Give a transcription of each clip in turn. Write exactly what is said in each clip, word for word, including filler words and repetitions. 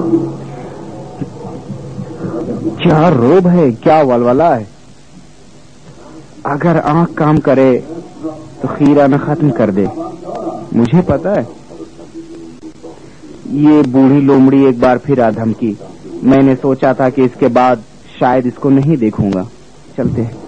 کیا روب ہے, کیا ولولہ ہے. اگر آنکھ کام کرے تو خیرہ نہ ختم کر دے. مجھے پتا ہے یہ بوڑھی لومڑی ایک بار پھر آ دھمکی. میں نے سوچا تھا کہ اس کے بعد شاید اس کو نہیں دیکھوں گا. چلتے ہیں.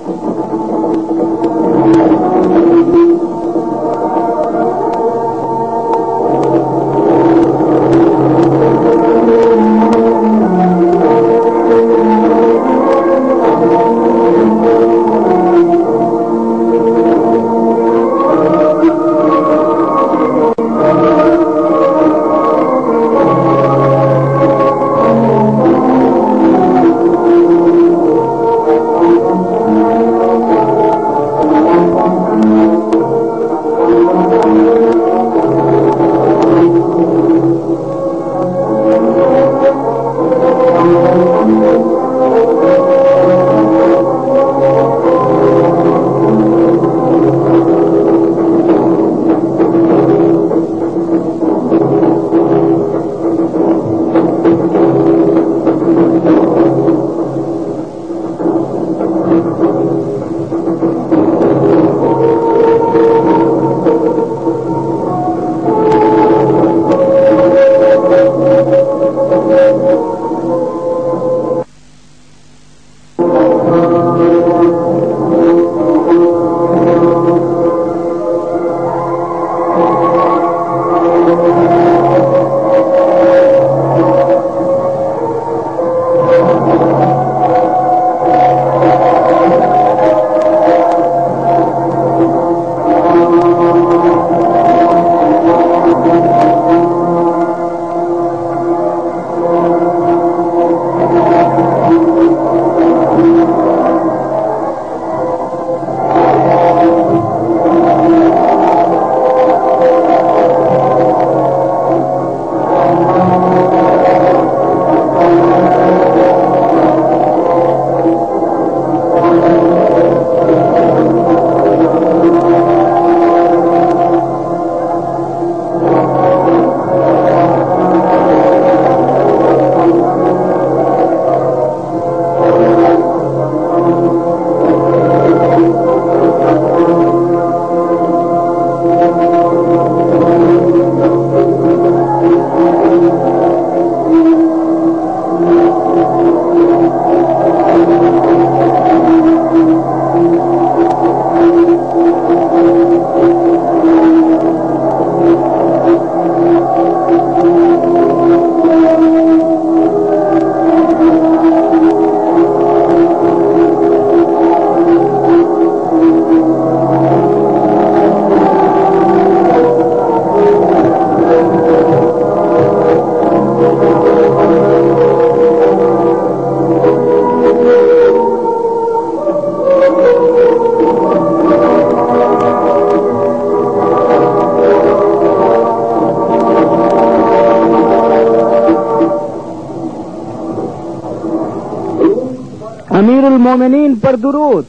امیر المومنین پر درود،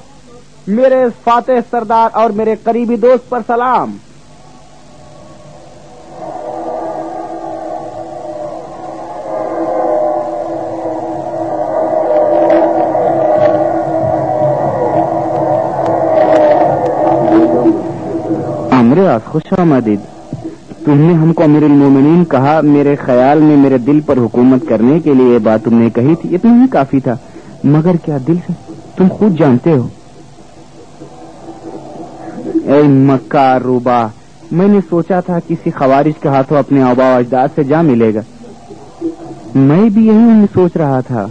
میرے فاتح سردار اور میرے قریبی دوست پر سلام۔ امر خوش آمدید۔ تم نے ہم کو امیر المومنین کہا، میرے خیال میں میرے دل پر حکومت کرنے کے لیے یہ بات تم نے کہی تھی، اتنا ہی کافی تھا، مگر کیا دل سے تم خود جانتے ہو۔ اے مکار روبا، میں نے سوچا تھا کسی خوارج کے ہاتھوں اپنے آباء و اجداد سے جا ملے گا، میں بھی یہی سوچ رہا تھا۔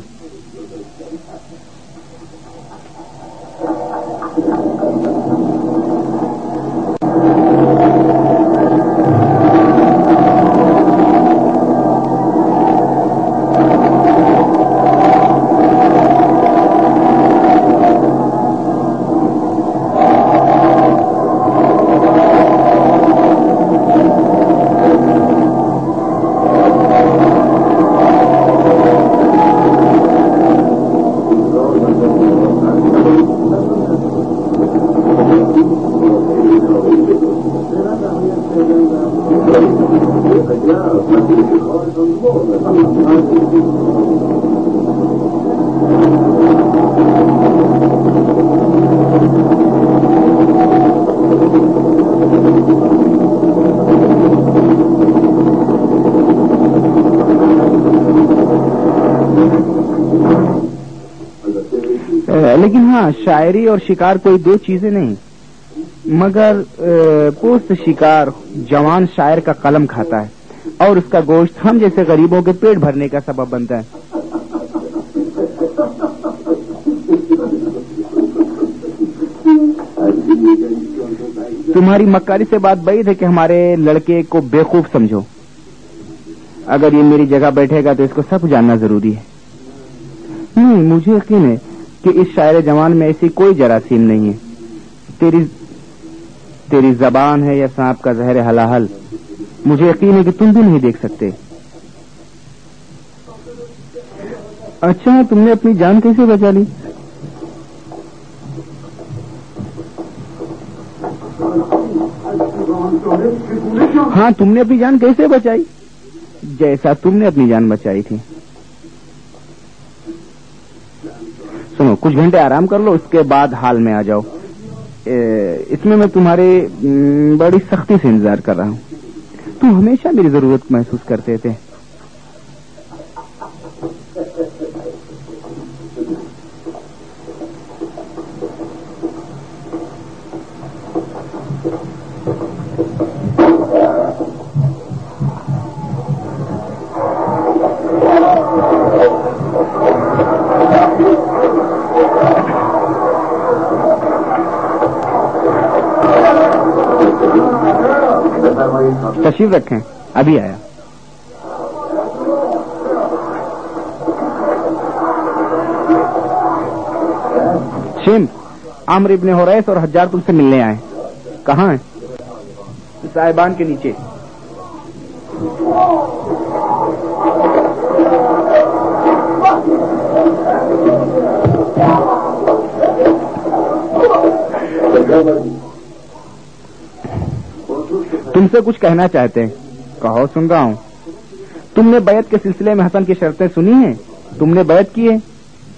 لیکن ہاں، شاعری اور شکار کوئی دو چیزیں نہیں، مگر پوست شکار جوان شاعر کا قلم کھاتا ہے اور اس کا گوشت ہم جیسے غریبوں کے پیٹ بھرنے کا سبب بنتا ہے۔ تمہاری مکاری سے بات بعید ہے کہ ہمارے لڑکے کو بیوقوف سمجھو۔ اگر یہ میری جگہ بیٹھے گا تو اس کو سب جاننا ضروری ہے۔ نہیں، مجھے یقین ہے کہ اس شاعر جوان میں ایسی کوئی جراثیم نہیں ہے۔ تیری تیری زبان ہے یا سانپ کا زہر ہلاہل، مجھے یقین ہے کہ تم بھی نہیں دیکھ سکتے۔ اچھا، تم نے اپنی جان کیسے بچا لی؟ ہاں، تم نے اپنی جان کیسے بچائی؟ جیسا تم نے اپنی جان بچائی تھی۔ سنو، کچھ گھنٹے آرام کر لو، اس کے بعد حال میں آ جاؤ۔ اس میں میں تمہارے بڑی سختی سے انتظار کر رہا ہوں۔ تم ہمیشہ میری ضرورت محسوس کرتے تھے۔ تشریف رکھیں، ابھی آیا۔ شیم، عمرو ابن حریث اور حجار تم سے ملنے آئے۔ کہاں ہیں؟ صاحبان کے نیچے۔ تم سے کچھ کہنا چاہتے ہیں، کہو، سن رہا ہوں۔ تم نے بیعت کے سلسلے میں حسن کی شرطیں سنی ہیں؟ تم نے بیعت کی ہے؟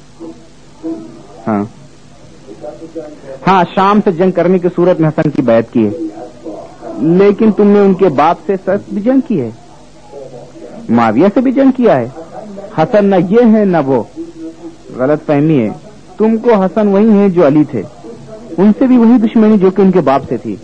ہاں ہاں شام سے جنگ کرنے کی صورت میں حسن کی بیعت کی ہے، لیکن تم نے ان کے باپ سے سخت بھی جنگ کی ہے، معاویہ سے بھی جنگ کیا ہے۔ حسن نہ یہ ہے نہ وہ، غلط فہمی ہے۔ تم کو حسن وہی ہیں جو علی تھے، ان سے بھی وہی دشمنی جو کہ ان کے باپ سے تھی،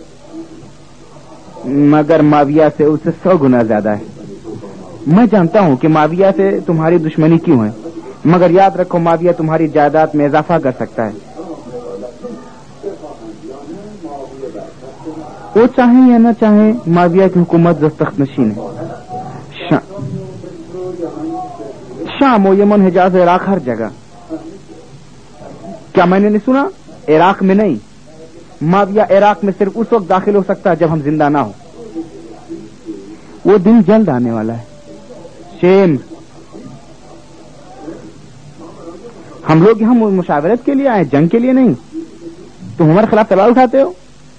مگر معاویہ سے اس سے سو گنا زیادہ ہے۔ میں جانتا ہوں کہ معاویہ سے تمہاری دشمنی کیوں ہے، مگر یاد رکھو معاویہ تمہاری جائیداد میں اضافہ کر سکتا ہے، وہ چاہیں یا نہ چاہیں۔ معاویہ کی حکومت دستخط نشین ہے، شام و یمن، حجاز، عراق، ہر جگہ۔ کیا میں نے نہیں سنا؟ عراق میں نہیں، معاویہ عراق میں صرف اس وقت داخل ہو سکتا ہے جب ہم زندہ نہ ہو۔ وہ دن جلد آنے والا ہے شیم۔ ہم لوگ یہاں مشاورت کے لیے آئے، جنگ کے لیے نہیں۔ تم ہمارے خلاف تلوار اٹھاتے ہو۔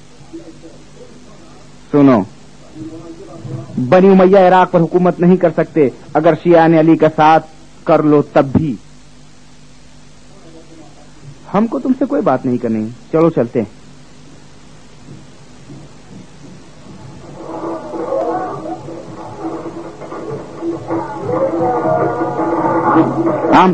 سنو، بنی امیہ عراق پر حکومت نہیں کر سکتے، اگر شیعہ نے علی کا ساتھ کر لو تب بھی۔ ہم کو تم سے کوئی بات نہیں کرنی، چلو چلتے ہیں۔ آم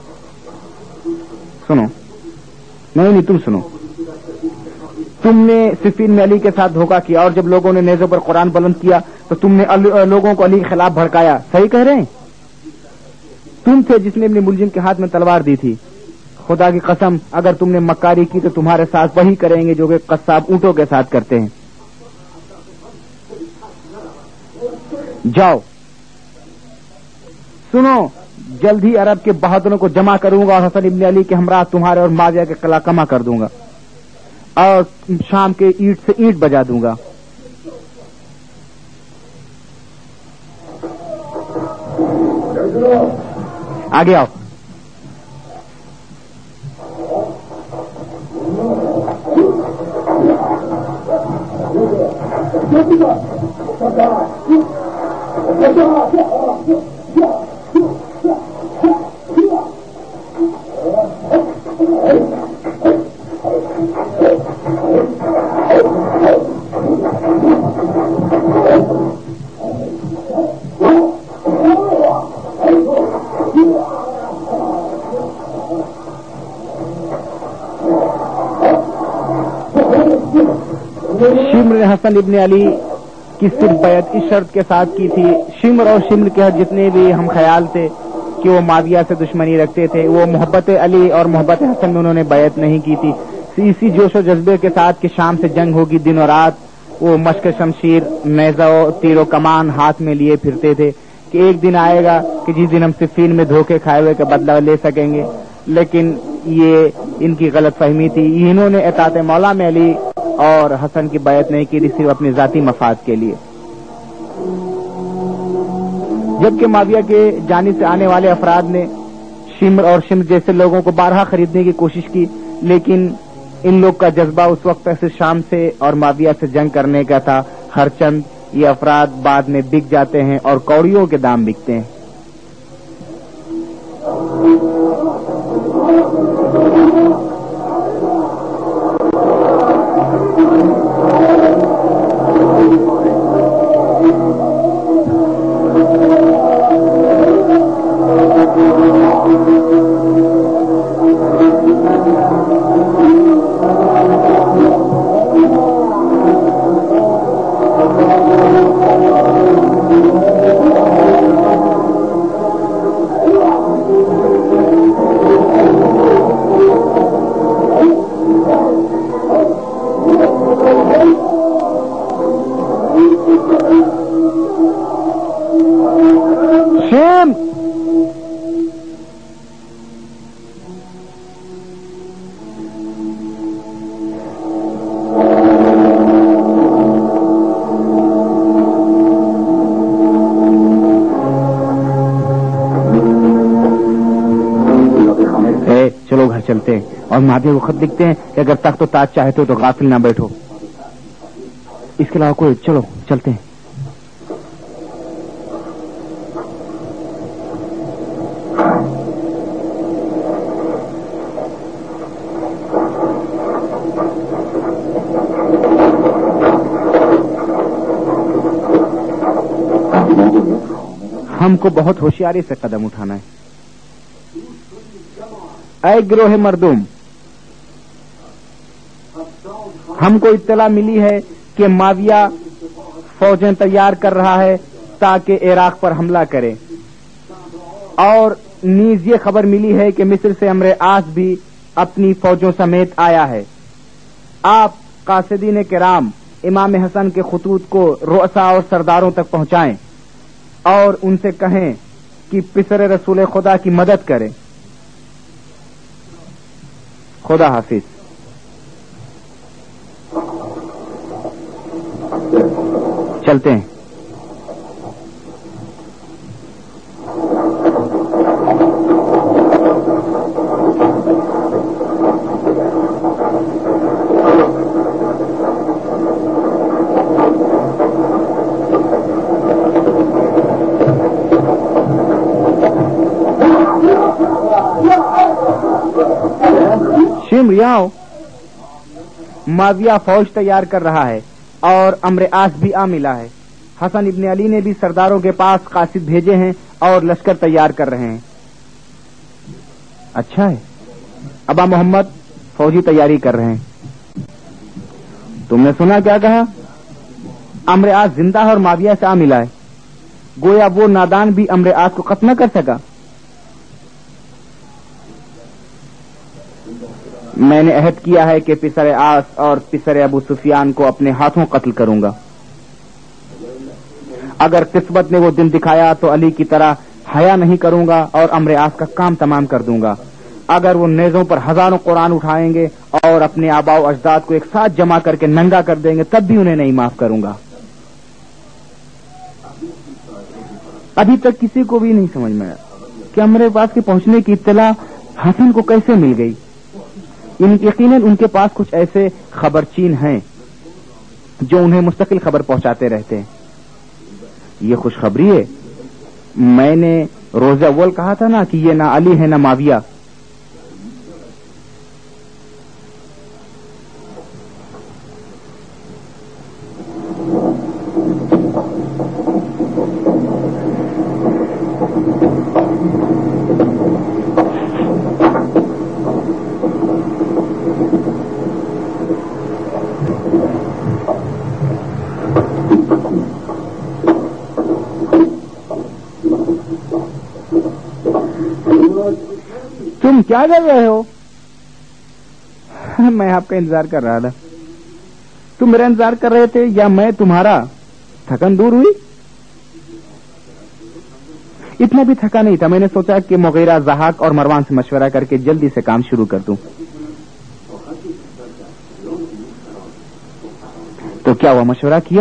سنو، نہیں نہیں تم سنو، تم نے صفین میں علی کے ساتھ دھوکہ کیا، اور جب لوگوں نے نیزوں پر قرآن بلند کیا تو تم نے لوگوں کو علی کے خلاف بھڑکایا، صحیح کہہ رہے ہیں؟ تم تھے جس نے اپنے ملزم کے ہاتھ میں تلوار دی تھی۔ خدا کی قسم، اگر تم نے مکاری کی تو تمہارے ساتھ وہی کریں گے جو کہ قصاب اونٹوں کے ساتھ کرتے ہیں۔ جاؤ، سنو، جلد ہی عرب کے بہادروں کو جمع کروں گا اور حسن ابن علی کے ہمراہ تمہارے اور معاویہ کے قلعہ کما کر دوں گا، اور شام کے اینٹ سے اینٹ بجا دوں گا۔ آگے آؤ۔ شمر نے حسن ابن علی کی صرف بیعت اس شرط کے ساتھ کی تھی. شمر اور شمر کے جتنے بھی ہم خیال تھے کہ وہ معاویہ سے دشمنی رکھتے تھے, وہ محبت علی اور محبت حسن میں انہوں نے بیعت نہیں کی تھی. اسی جوش و جذبے کے ساتھ کہ شام سے جنگ ہوگی, دن اور رات وہ مشق شمشیر, نیزہ و تیر و کمان ہاتھ میں لیے پھرتے تھے کہ ایک دن آئے گا کہ جس دن ہم صفین میں دھوکے کھائے ہوئے کا بدلہ لے سکیں گے. لیکن یہ ان کی غلط فہمی تھی. انہوں نے اطاعت مولا میں علی اور حسن کی بیعت نہیں کی تھی, صرف اپنے ذاتی مفاد کے لیے. جبکہ معاویہ کے جانب سے آنے والے افراد نے شمر اور شمر جیسے لوگوں کو بارہا خریدنے کی کوشش کی, لیکن ان لوگ کا جذبہ اس وقت ایسے شام سے اور معاویہ سے جنگ کرنے کا تھا. ہر چند یہ افراد بعد میں بک جاتے ہیں اور کوڑیوں کے دام بکتے ہیں. چلتے ہیں اور معاویہ کو خط لکھتے ہیں کہ اگر تخت و تاج چاہتے ہو تو غافل نہ بیٹھو. اس کے علاوہ کوئی, چلو چلتے ہیں. ہم کو بہت ہوشیاری سے قدم اٹھانا ہے. اے گروہ مردم, ہم کو اطلاع ملی ہے کہ معاویہ فوجیں تیار کر رہا ہے تاکہ عراق پر حملہ کرے, اور نیز یہ خبر ملی ہے کہ مصر سے امر عاص بھی اپنی فوجوں سمیت آیا ہے. آپ قاصدین کرام امام حسن کے خطوط کو رؤساء اور سرداروں تک پہنچائیں اور ان سے کہیں کہ پسر رسول خدا کی مدد کریں. خدا حافظ. چلتے ہیں. یاؤ, معاویہ فوج تیار کر رہا ہے اور امر عاص بھی آ ملا ہے. حسن ابن علی نے بھی سرداروں کے پاس قاصد بھیجے ہیں اور لشکر تیار کر رہے ہیں. اچھا ہے. ابا محمد فوجی تیاری کر رہے ہیں. تم نے سنا کیا کہا؟ امر عاص زندہ ہے اور معاویہ سے آ ملا ہے. گویا وہ نادان بھی امر عاص کو قتل نہ کر سکا. میں نے عہد کیا ہے کہ پسر عاص اور پسر ابو سفیان کو اپنے ہاتھوں قتل کروں گا. اگر قسمت نے وہ دن دکھایا تو علی کی طرح حیا نہیں کروں گا اور امر عاص کا کام تمام کر دوں گا. اگر وہ نیزوں پر ہزاروں قرآن اٹھائیں گے اور اپنے آباء و اجداد کو ایک ساتھ جمع کر کے ننگا کر دیں گے تب بھی انہیں نہیں معاف کروں گا. ابھی تک کسی کو بھی نہیں سمجھ میں آیا کہ امر عاص کے پہنچنے کی اطلاع حسن کو کیسے مل گئی. یقیناً ان کے پاس کچھ ایسے خبرچین ہیں جو انہیں مستقل خبر پہنچاتے رہتے ہیں. یہ خوشخبری ہے. میں نے روز اول کہا تھا نا کہ یہ نہ علی ہے نہ معاویہ. تم کیا کر رہے ہو؟ میں آپ کا انتظار کر رہا تھا. تم میرا انتظار کر رہے تھے یا میں تمہارا؟ تھکن دور ہوئی؟ اتنا بھی تھکا نہیں تھا. میں نے سوچا کہ مغیرہ، ضحاک اور مروان سے مشورہ کر کے جلدی سے کام شروع کر دوں. تو کیا وہ مشورہ کیا؟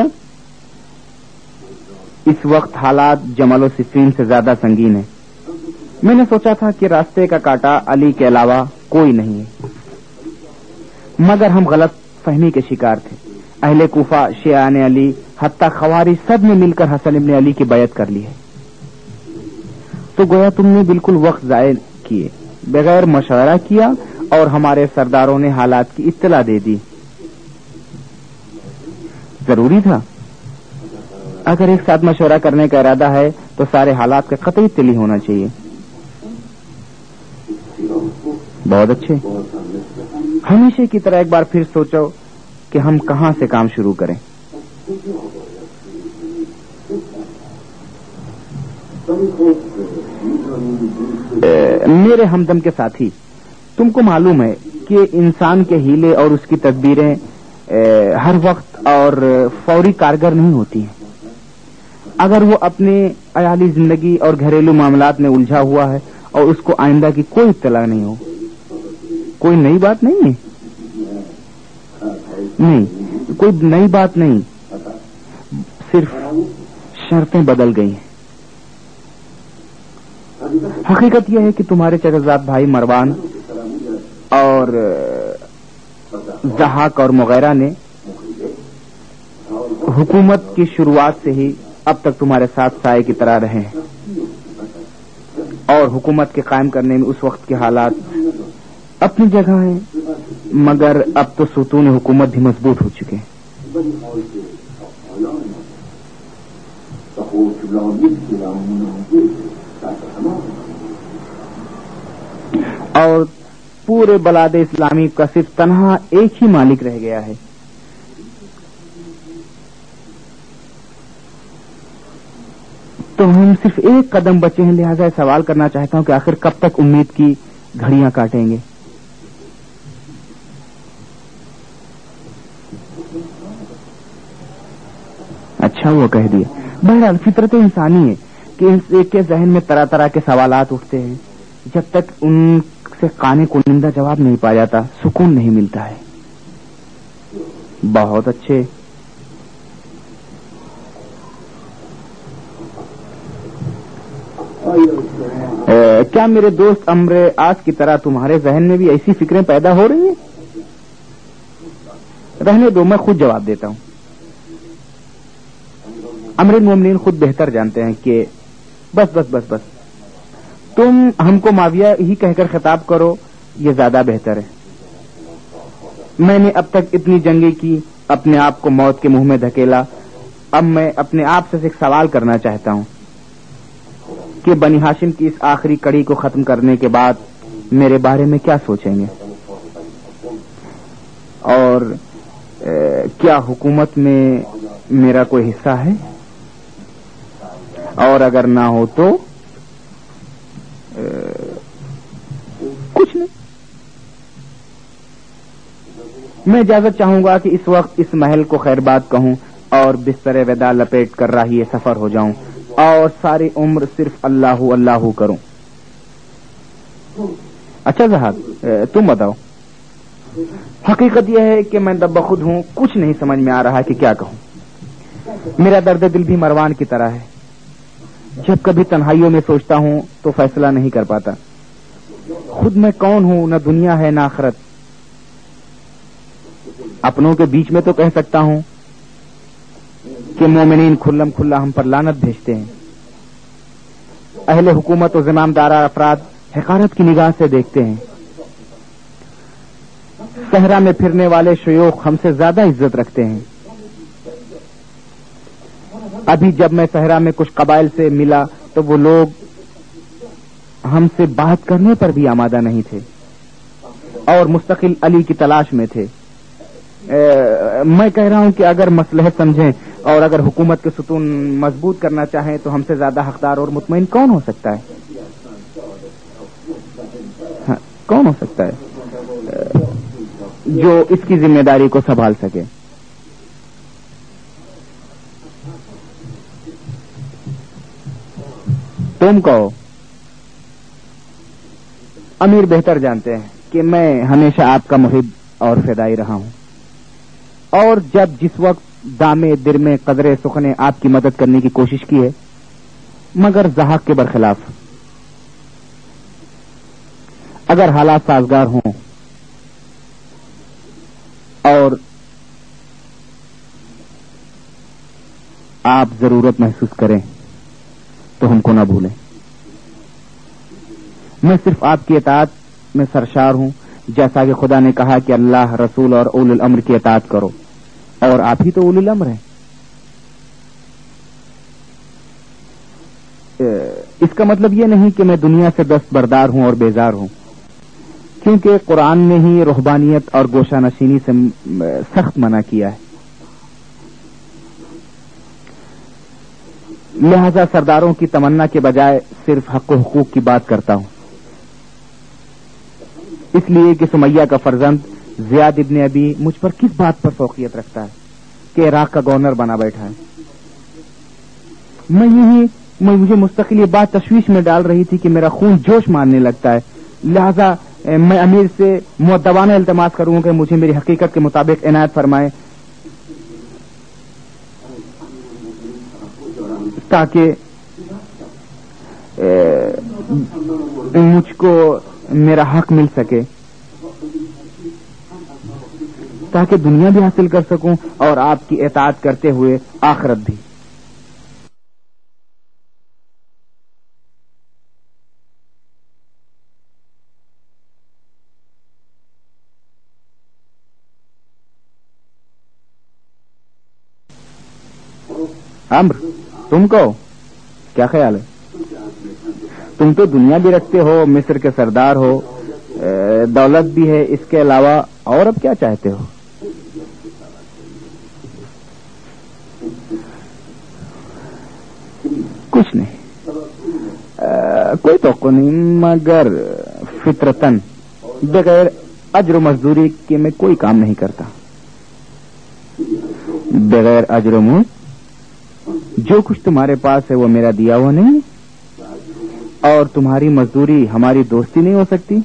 اس وقت حالات جمل و صفین سے زیادہ سنگین ہیں. میں نے سوچا تھا کہ راستے کا کاٹا علی کے علاوہ کوئی نہیں ہے، مگر ہم غلط فہمی کے شکار تھے. اہل کوفہ، شیعان علی، حتی خوارج سب نے مل کر حسن ابن علی کی بیعت کر لی ہے. تو گویا تم نے بالکل وقت ضائع کیے، بغیر مشورہ کیا، اور ہمارے سرداروں نے حالات کی اطلاع دے دی. ضروری تھا. اگر ایک ساتھ مشورہ کرنے کا ارادہ ہے تو سارے حالات کا قطعی اطلاع ہونا چاہیے. بہت اچھے. ہمیشہ کی طرح ایک بار پھر سوچو کہ ہم کہاں سے کام شروع کریں. میرے ہمدم کے ساتھی، تم کو معلوم ہے کہ انسان کے ہیلے اور اس کی تدبیریں ہر وقت اور فوری کارگر نہیں ہوتی ہیں. اگر وہ اپنے عیالی زندگی اور گھریلو معاملات میں الجھا ہوا ہے اور اس کو آئندہ کی کوئی اطلاع نہیں ہو، کوئی نئی بات نہیں ہے، نہیں کوئی نئی بات نہیں، صرف شرطیں بدل گئی ہیں. حقیقت یہ ہے کہ تمہارے چچا بھائی مروان اور ضحاک اور مغیرہ نے حکومت کی شروعات سے ہی اب تک تمہارے ساتھ سائے کی طرح رہے ہیں، اور حکومت کے قائم کرنے میں اس وقت کے حالات اپنی جگہ ہیں، مگر اب تو ستون حکومت بھی مضبوط ہو چکے ہیں. اور پورے بلاد اسلامی کا صرف تنہا ایک ہی مالک رہ گیا ہے. تو ہم صرف ایک قدم بچے ہیں، لہذا سوال کرنا چاہتا ہوں کہ آخر کب تک امید کی گھڑیاں کاٹیں گے؟ اچھا وہ کہہ دیا. بہرحال فطرت انسانی ہے کہ اس ایک کے ذہن میں طرح طرح کے سوالات اٹھتے ہیں. جب تک ان سے قانے کنندہ جواب نہیں پایا جاتا سکون نہیں ملتا ہے. بہت اچھے. کیا میرے دوست امر آج کی طرح تمہارے ذہن میں بھی ایسی فکریں پیدا ہو رہی ہیں؟ رہنے دو، میں خود جواب دیتا ہوں. امر المومنین خود بہتر جانتے ہیں کہ بس بس بس بس تم ہم کو معاویہ ہی کہہ کر خطاب کرو، یہ زیادہ بہتر ہے. میں نے اب تک اتنی جنگیں کی، اپنے آپ کو موت کے منہ میں دھکیلا. اب میں اپنے آپ سے ایک سوال کرنا چاہتا ہوں کہ بنی ہاشم کی اس آخری کڑی کو ختم کرنے کے بعد میرے بارے میں کیا سوچیں گے، اور کیا حکومت میں میرا کوئی حصہ ہے، اور اگر نہ ہو تو کچھ نہیں. میں اجازت چاہوں گا کہ اس وقت اس محل کو خیر بات کہوں اور بستر ودا لپیٹ کر راہی سفر ہو جاؤں اور ساری عمر صرف اللہ اللہ کروں. اچھا ضحاک، تم بتاؤ. حقیقت یہ ہے کہ میں دب خود ہوں، کچھ نہیں سمجھ میں آ رہا کہ کیا کہوں. میرا درد دل بھی مروان کی طرح ہے. جب کبھی تنہائیوں میں سوچتا ہوں تو فیصلہ نہیں کر پاتا. خود میں کون ہوں، نہ دنیا ہے نہ آخرت. اپنوں کے بیچ میں تو کہہ سکتا ہوں کہ مومنین کھلم کھلا ہم پر لعنت بھیجتے ہیں. اہل حکومت و زمامدارہ افراد حقارت کی نگاہ سے دیکھتے ہیں. صحرا میں پھرنے والے شیوخ ہم سے زیادہ عزت رکھتے ہیں. ابھی جب میں صحرا میں کچھ قبائل سے ملا تو وہ لوگ ہم سے بات کرنے پر بھی آمادہ نہیں تھے اور مستقل علی کی تلاش میں تھے. میں کہہ رہا ہوں کہ اگر مصلحت سمجھیں اور اگر حکومت کے ستون مضبوط کرنا چاہیں تو ہم سے زیادہ حقدار اور مطمئن کون ہو سکتا ہے؟ کون ہو سکتا ہے جو اس کی ذمہ داری کو سنبھال سکے؟ تم کہو۔ امیر بہتر جانتے ہیں کہ میں ہمیشہ آپ کا محب اور فدائی رہا ہوں، اور جب جس وقت دامے درمے قدرے سخنے آپ کی مدد کرنے کی کوشش کی ہے، مگر زحاق کے برخلاف۔ اگر حالات سازگار ہوں اور آپ ضرورت محسوس کریں تو ہم کو نہ بھولیں۔ میں صرف آپ کی اطاعت میں سرشار ہوں، جیسا کہ خدا نے کہا کہ اللہ، رسول اور اولو الامر کی اطاعت کرو، اور آپ ہی تو اولو الامر ہیں۔ اس کا مطلب یہ نہیں کہ میں دنیا سے دستبردار ہوں اور بیزار ہوں، کیونکہ قرآن نے ہی رہبانیت اور گوشہ نشینی سے سخت منع کیا ہے۔ لہذا سرداروں کی تمنا کے بجائے صرف حق و حقوق کی بات کرتا ہوں، اس لیے کہ سمیہ کا فرزند زیاد ابن ابی مجھ پر کس بات پر فوقیت رکھتا ہے کہ عراق کا گورنر بنا بیٹھا ہے۔ میں یہی میں مجھے مستقل یہ بات تشویش میں ڈال رہی تھی کہ میرا خون جوش مارنے لگتا ہے، لہذا میں امیر سے مؤدبانہ التماس کروں کہ مجھے میری حقیقت کے مطابق عنایت فرمائے، تاکہ مجھ کو میرا حق مل سکے، تاکہ دنیا بھی حاصل کر سکوں اور آپ کی اطاعت کرتے ہوئے آخرت بھی۔ امر، تم کو کیا خیال ہے؟ تم تو دنیا بھی رکھتے ہو، مصر کے سردار ہو، دولت بھی ہے، اس کے علاوہ اور اب کیا چاہتے ہو؟ کچھ نہیں، کوئی توقع نہیں، مگر فطرتاً بغیر اجر و مزدوری کے میں کوئی کام نہیں کرتا۔ بغیر اجر و مزد جو کچھ تمہارے پاس ہے وہ میرا دیا ہوا نہیں، اور تمہاری مزدوری ہماری دوستی نہیں ہو سکتی۔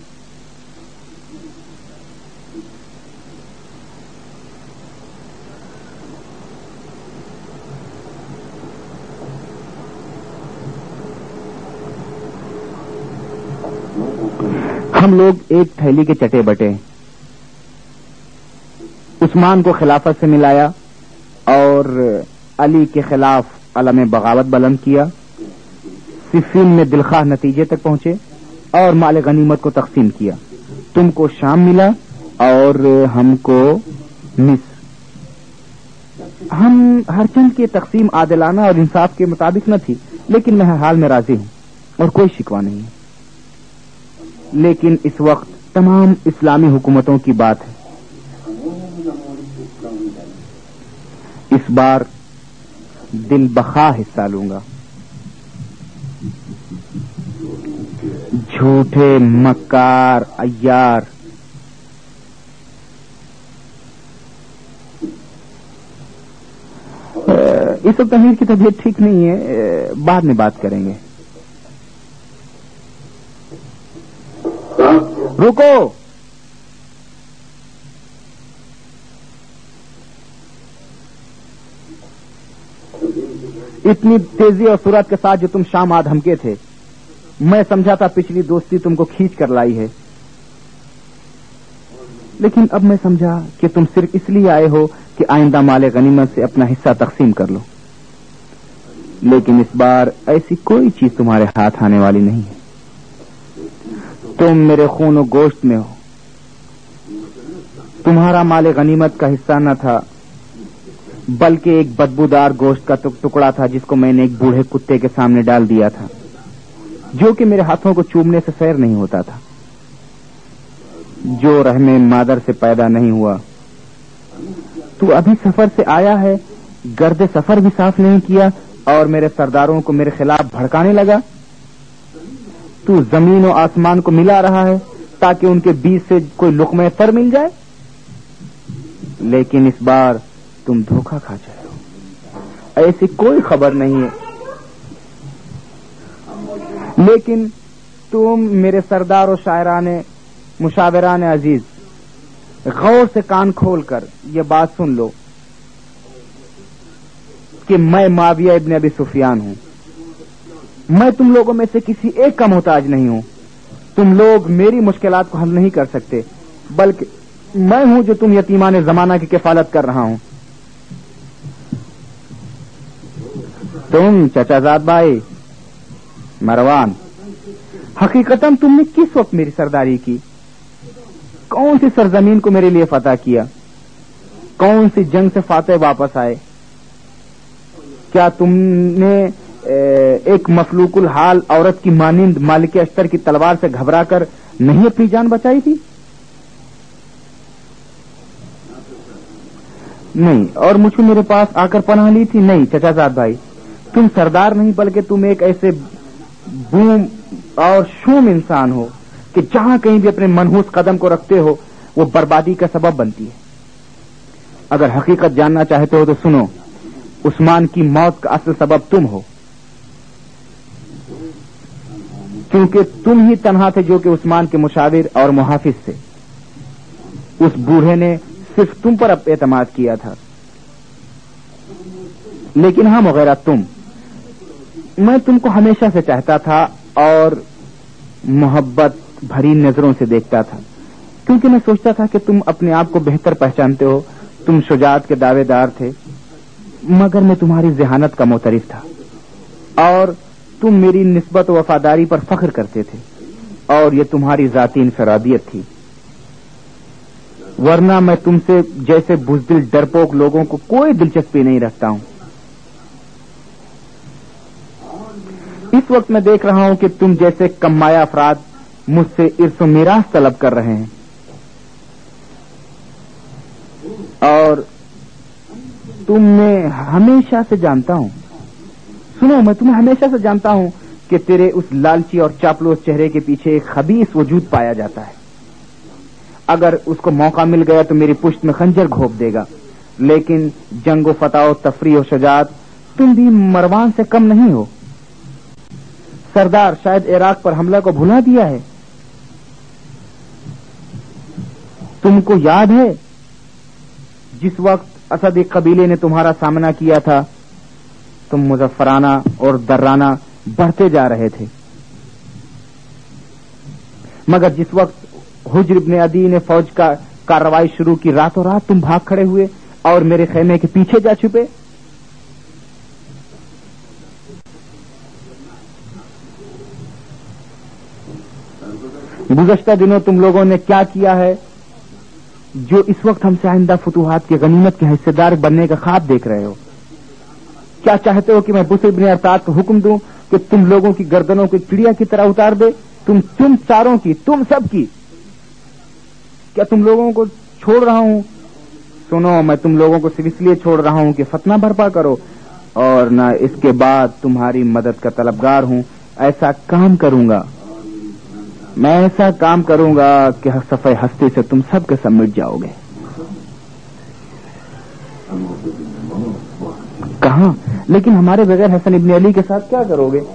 ہم لوگ ایک تھیلی کے چٹے بٹے، عثمان کو خلافت سے ملایا اور علی کے خلاف علم بغاوت بلند کیا، صفین میں دلخواہ نتیجے تک پہنچے اور مال غنیمت کو تقسیم کیا۔ تم کو شام ملا اور ہم کو مصر۔ ہم ہر چند کی تقسیم عادلانہ اور انصاف کے مطابق نہ تھی، لیکن میں ہر حال میں راضی ہوں اور کوئی شکوہ نہیں ہے۔ لیکن اس وقت تمام اسلامی حکومتوں کی بات ہے، اس بار دل بخواہ حصہ لوں گا۔ جھوٹے مکار عیار اس وقت امیر کی طبیعت ٹھیک نہیں ہے، بعد میں بات کریں گے۔ رکو، اتنی تیزی اور سرعت کے ساتھ جو تم شام آ دھمکے تھے، میں سمجھا تھا پچھلی دوستی تم کو کھینچ کر لائی ہے، لیکن اب میں سمجھا کہ تم صرف اس لیے آئے ہو کہ آئندہ مال غنیمت سے اپنا حصہ تقسیم کر لو۔ لیکن اس بار ایسی کوئی چیز تمہارے ہاتھ آنے والی نہیں ہے۔ تم میرے خون و گوشت میں ہو، تمہارا مال غنیمت کا حصہ نہ تھا، بلکہ ایک بدبودار گوشت کا ٹکڑا تھا جس کو میں نے ایک بوڑھے کتے کے سامنے ڈال دیا تھا، جو کہ میرے ہاتھوں کو چومنے سے سیر نہیں ہوتا تھا۔ جو رحم مادر سے پیدا نہیں ہوا، تو ابھی سفر سے آیا ہے، گرد سفر بھی صاف نہیں کیا اور میرے سرداروں کو میرے خلاف بھڑکانے لگا۔ تو زمین و آسمان کو ملا رہا ہے، تاکہ ان کے بیچ سے کوئی لقمہ تر مل جائے، لیکن اس بار تم دھوکہ کھا جائے ہو، ایسی کوئی خبر نہیں ہے۔ لیکن تم میرے سردار و شاعران مشاوران عزیز، غور سے کان کھول کر یہ بات سن لو کہ میں معاویہ ابن ابی سفیان ہوں۔ میں تم لوگوں میں سے کسی ایک کا محتاج نہیں ہوں۔ تم لوگ میری مشکلات کو حل نہیں کر سکتے، بلکہ میں ہوں جو تم یتیمان زمانہ کی کفالت کر رہا ہوں۔ تم چچا زاد بھائی مروان، حقیقتاً تم نے کس وقت میری سرداری کی؟ کون سی سرزمین کو میرے لیے فتح کیا؟ کون سی جنگ سے فاتح واپس آئے؟ کیا تم نے ایک مفلوق الحال عورت کی مانند مالک اشتر کی تلوار سے گھبرا کر نہیں اپنی جان بچائی تھی؟ نہیں، اور مجھ کو میرے پاس آ کر پناہ لی تھی؟ نہیں چچا زاد بھائی، تم سردار نہیں بلکہ تم ایک ایسے بوم اور شوم انسان ہو کہ جہاں کہیں بھی اپنے منحوس قدم کو رکھتے ہو وہ بربادی کا سبب بنتی ہے۔ اگر حقیقت جاننا چاہتے ہو تو سنو، عثمان کی موت کا اصل سبب تم ہو، کیونکہ تم ہی تنہا تھے جو کہ عثمان کے مشاور اور محافظ تھے۔ اس بوڑھے نے صرف تم پر اعتماد کیا تھا، لیکن ہاں وغیرہ تم، میں تم کو ہمیشہ سے چاہتا تھا اور محبت بھری نظروں سے دیکھتا تھا، کیونکہ میں سوچتا تھا کہ تم اپنے آپ کو بہتر پہچانتے ہو، تم شجاعت کے دعوے دار تھے، مگر میں تمہاری ذہانت کا معترف تھا اور تم میری نسبت و وفاداری پر فخر کرتے تھے، اور یہ تمہاری ذاتی انفرادیت تھی، ورنہ میں تم سے جیسے بزدل ڈرپوک لوگوں کو کوئی دلچسپی نہیں رکھتا ہوں۔ اس وقت میں دیکھ رہا ہوں کہ تم جیسے کم مایہ افراد مجھ سے ارث و میراث طلب کر رہے ہیں، اور تم میں ہمیشہ سے جانتا ہوں، سنو میں تمہیں ہمیشہ سے جانتا ہوں کہ تیرے اس لالچی اور چاپلوس چہرے کے پیچھے ایک خبیث وجود پایا جاتا ہے۔ اگر اس کو موقع مل گیا تو میری پشت میں خنجر گھونپ دے گا، لیکن جنگ و فتح و تفریح و شجاعت تم بھی مروان سے کم نہیں ہو۔ سردار شاید عراق پر حملہ کو بھلا دیا ہے۔ تم کو یاد ہے جس وقت اسدی قبیلے نے تمہارا سامنا کیا تھا، تم مظفرانہ اور درانہ بڑھتے جا رہے تھے، مگر جس وقت حجر ابن عدی نے فوج کا کارروائی شروع کی، راتوں رات تم بھاگ کھڑے ہوئے اور میرے خیمے کے پیچھے جا چھپے۔ گزشتہ دنوں تم لوگوں نے کیا کیا ہے جو اس وقت ہم سے آئندہ فتوحات کی غنیمت کے حصے دار بننے کا خواب دیکھ رہے ہو؟ کیا چاہتے ہو کہ میں بصر بن ارطاد کو حکم دوں کہ تم لوگوں کی گردنوں کو چڑیا کی طرح اتار دے؟ تم تم چاروں کی، تم سب کی۔ کیا تم لوگوں کو چھوڑ رہا ہوں؟ سنو، میں تم لوگوں کو صرف اس لیے چھوڑ رہا ہوں کہ فتنہ برپا کرو، اور نہ اس کے بعد تمہاری مدد کا طلبگار ہوں۔ ایسا کام کروں گا میں ایسا کام کروں گا کہ صفحہ ہستی سے تم سب کے سب مٹ جاؤ گے۔ کہاں؟ لیکن ہمارے بغیر حسن ابن علی کے ساتھ کیا کرو گے؟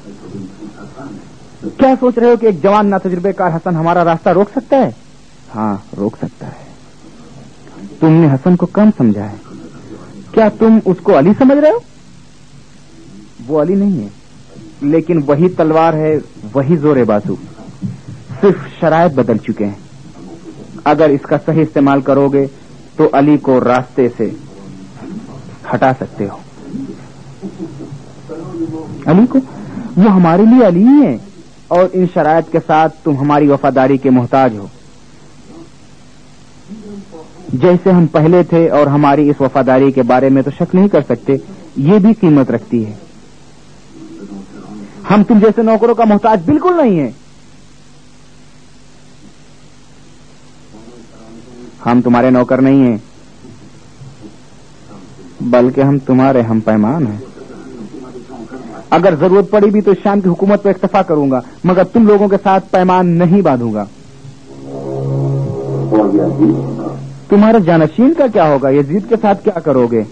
کیا سوچ رہے ہو کہ ایک جوان نا تجربے کار حسن ہمارا راستہ روک سکتا ہے؟ ہاں روک سکتا ہے۔ تم نے حسن کو کم سمجھا ہے۔ کیا تم اس کو علی سمجھ رہے ہو؟ وہ علی نہیں ہے، لیکن وہی تلوار ہے، وہی زور بازو، صرف شرائط بدل چکے ہیں۔ اگر اس کا صحیح استعمال کرو گے تو علی کو راستے سے ہٹا سکتے ہو۔ علی کو؟ وہ ہمارے لیے علی ہی ہے، اور ان شرائط کے ساتھ تم ہماری وفاداری کے محتاج ہو، جیسے ہم پہلے تھے، اور ہماری اس وفاداری کے بارے میں تو شک نہیں کر سکتے، یہ بھی قیمت رکھتی ہے۔ ہم تم جیسے نوکروں کا محتاج بالکل نہیں ہیں۔ ہم تمہارے نوکر نہیں ہیں، بلکہ ہم تمہارے ہم پیمان ہیں۔ اگر ضرورت پڑی بھی تو شام کی حکومت پہ اکتفا کروں گا، مگر تم لوگوں کے ساتھ پیمان نہیں باندھوں گا۔ تمہارے جانشین کا کیا ہوگا؟ یزید کے ساتھ کیا کرو گے؟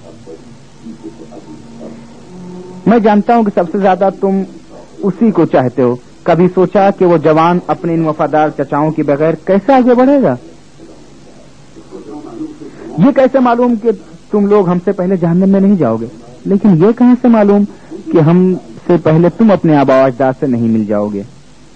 میں جانتا ہوں کہ سب سے زیادہ تم اسی کو چاہتے ہو. کبھی سوچا کہ وہ جوان اپنے ان وفادار چچاؤں کے بغیر کیسے آگے بڑھے گا؟ یہ کیسے معلوم کہ تم لوگ ہم سے پہلے جہنم میں نہیں جاؤ گے؟ لیکن یہ کہاں سے معلوم کہ ہم سے پہلے تم اپنے آباء و اجداد سے نہیں مل جاؤ گے؟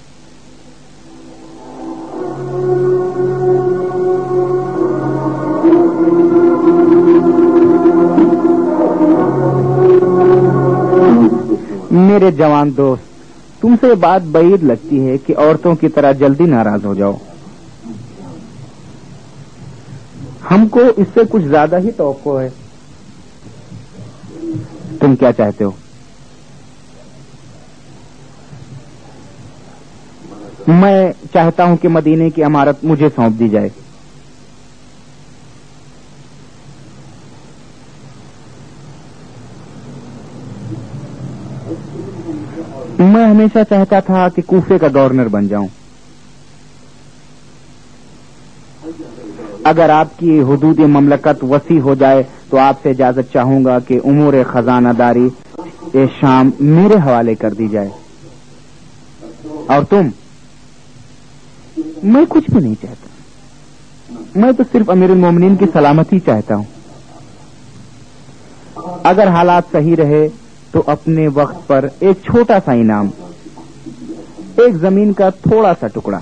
میرے جوان دوست، تم سے یہ بات بعید لگتی ہے کہ عورتوں کی طرح جلدی ناراض ہو جاؤ. ہم کو اس سے کچھ زیادہ ہی توقع ہے. تم کیا چاہتے ہو؟ میں چاہتا ہوں کہ مدینے کی عمارت مجھے سونپ دی جائے. میں ہمیشہ چاہتا تھا کہ کوفے کا گورنر بن جاؤں. اگر آپ کی حدود مملکت وسیع ہو جائے تو آپ سے اجازت چاہوں گا کہ امور خزانہ داری شام میرے حوالے کر دی جائے. اور تم؟ میں کچھ بھی نہیں چاہتا. میں تو صرف امیر المومنین کی سلامتی چاہتا ہوں. اگر حالات صحیح رہے تو اپنے وقت پر ایک چھوٹا سا انعام، ایک زمین کا تھوڑا سا ٹکڑا.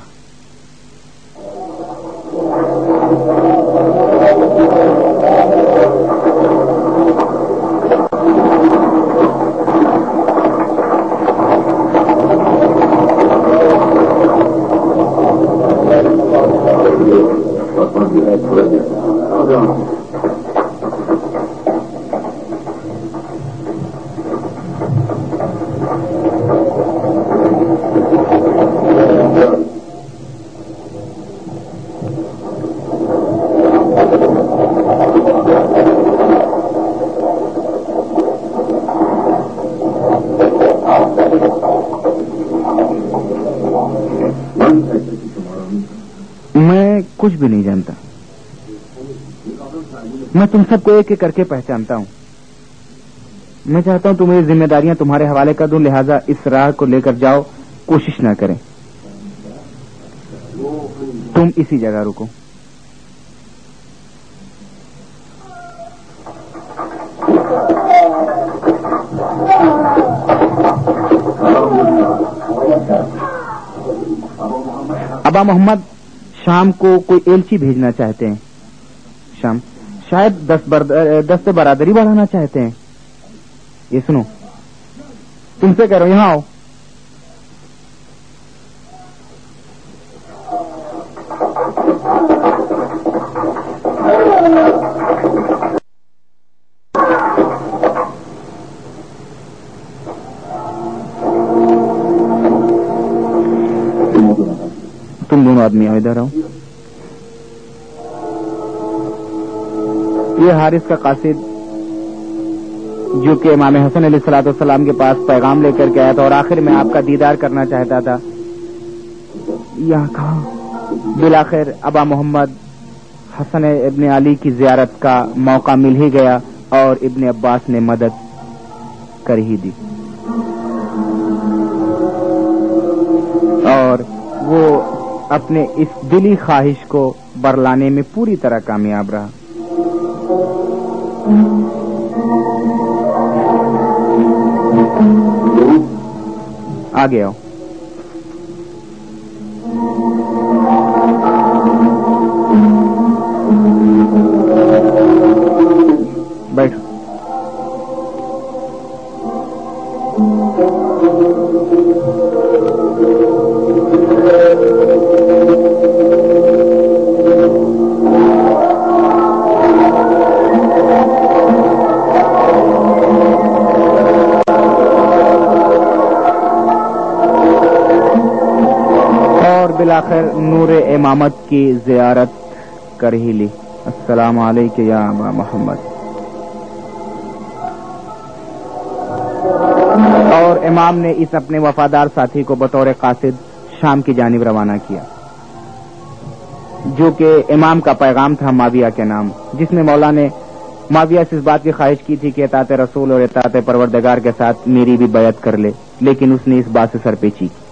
میں کچھ بھی نہیں جانتا. میں تم سب کو ایک ایک کر کے پہچانتا ہوں. میں چاہتا ہوں تمہیں ذمہ داریاں تمہارے حوالے کر دوں، لہذا اس راہ کو لے کر جاؤ، کوشش نہ کریں. تم اسی جگہ رکو. ابا محمد شام کو کوئی ایلچی بھیجنا چاہتے ہیں. شام شاید دست برادری بڑھانا چاہتے ہیں. یہ سنو، تم سے کہہ رہا ہوں، یہاں آؤ. تم دونوں آدمی آؤ، ادھر آؤ. یہ حارث کا قاصد جو کہ امام حسن علیہ الصلوۃ والسلام کے پاس پیغام لے کر کے آیا تھا اور آخر میں آپ کا دیدار کرنا چاہتا تھا، یہاں کہاں بالآخر ابا محمد حسن ابن علی کی زیارت کا موقع مل ہی گیا اور ابن عباس نے مدد کر ہی دی اور وہ اپنے اس دلی خواہش کو برلانے میں پوری طرح کامیاب رہا. آگے آؤ. بیٹھو. بالآخر نور امامت کی زیارت کر ہی لی. السلام علیکم یا ابا محمد. اور امام نے اس اپنے وفادار ساتھی کو بطور قاصد شام کی جانب روانہ کیا. جو کہ امام کا پیغام تھا معاویہ کے نام، جس میں مولا نے معاویہ سے اس بات کی خواہش کی تھی کہ اطاعت رسول اور اطاعت پروردگار کے ساتھ میری بھی بیعت کر لے، لیکن اس نے اس بات سے سرپیچی کی۔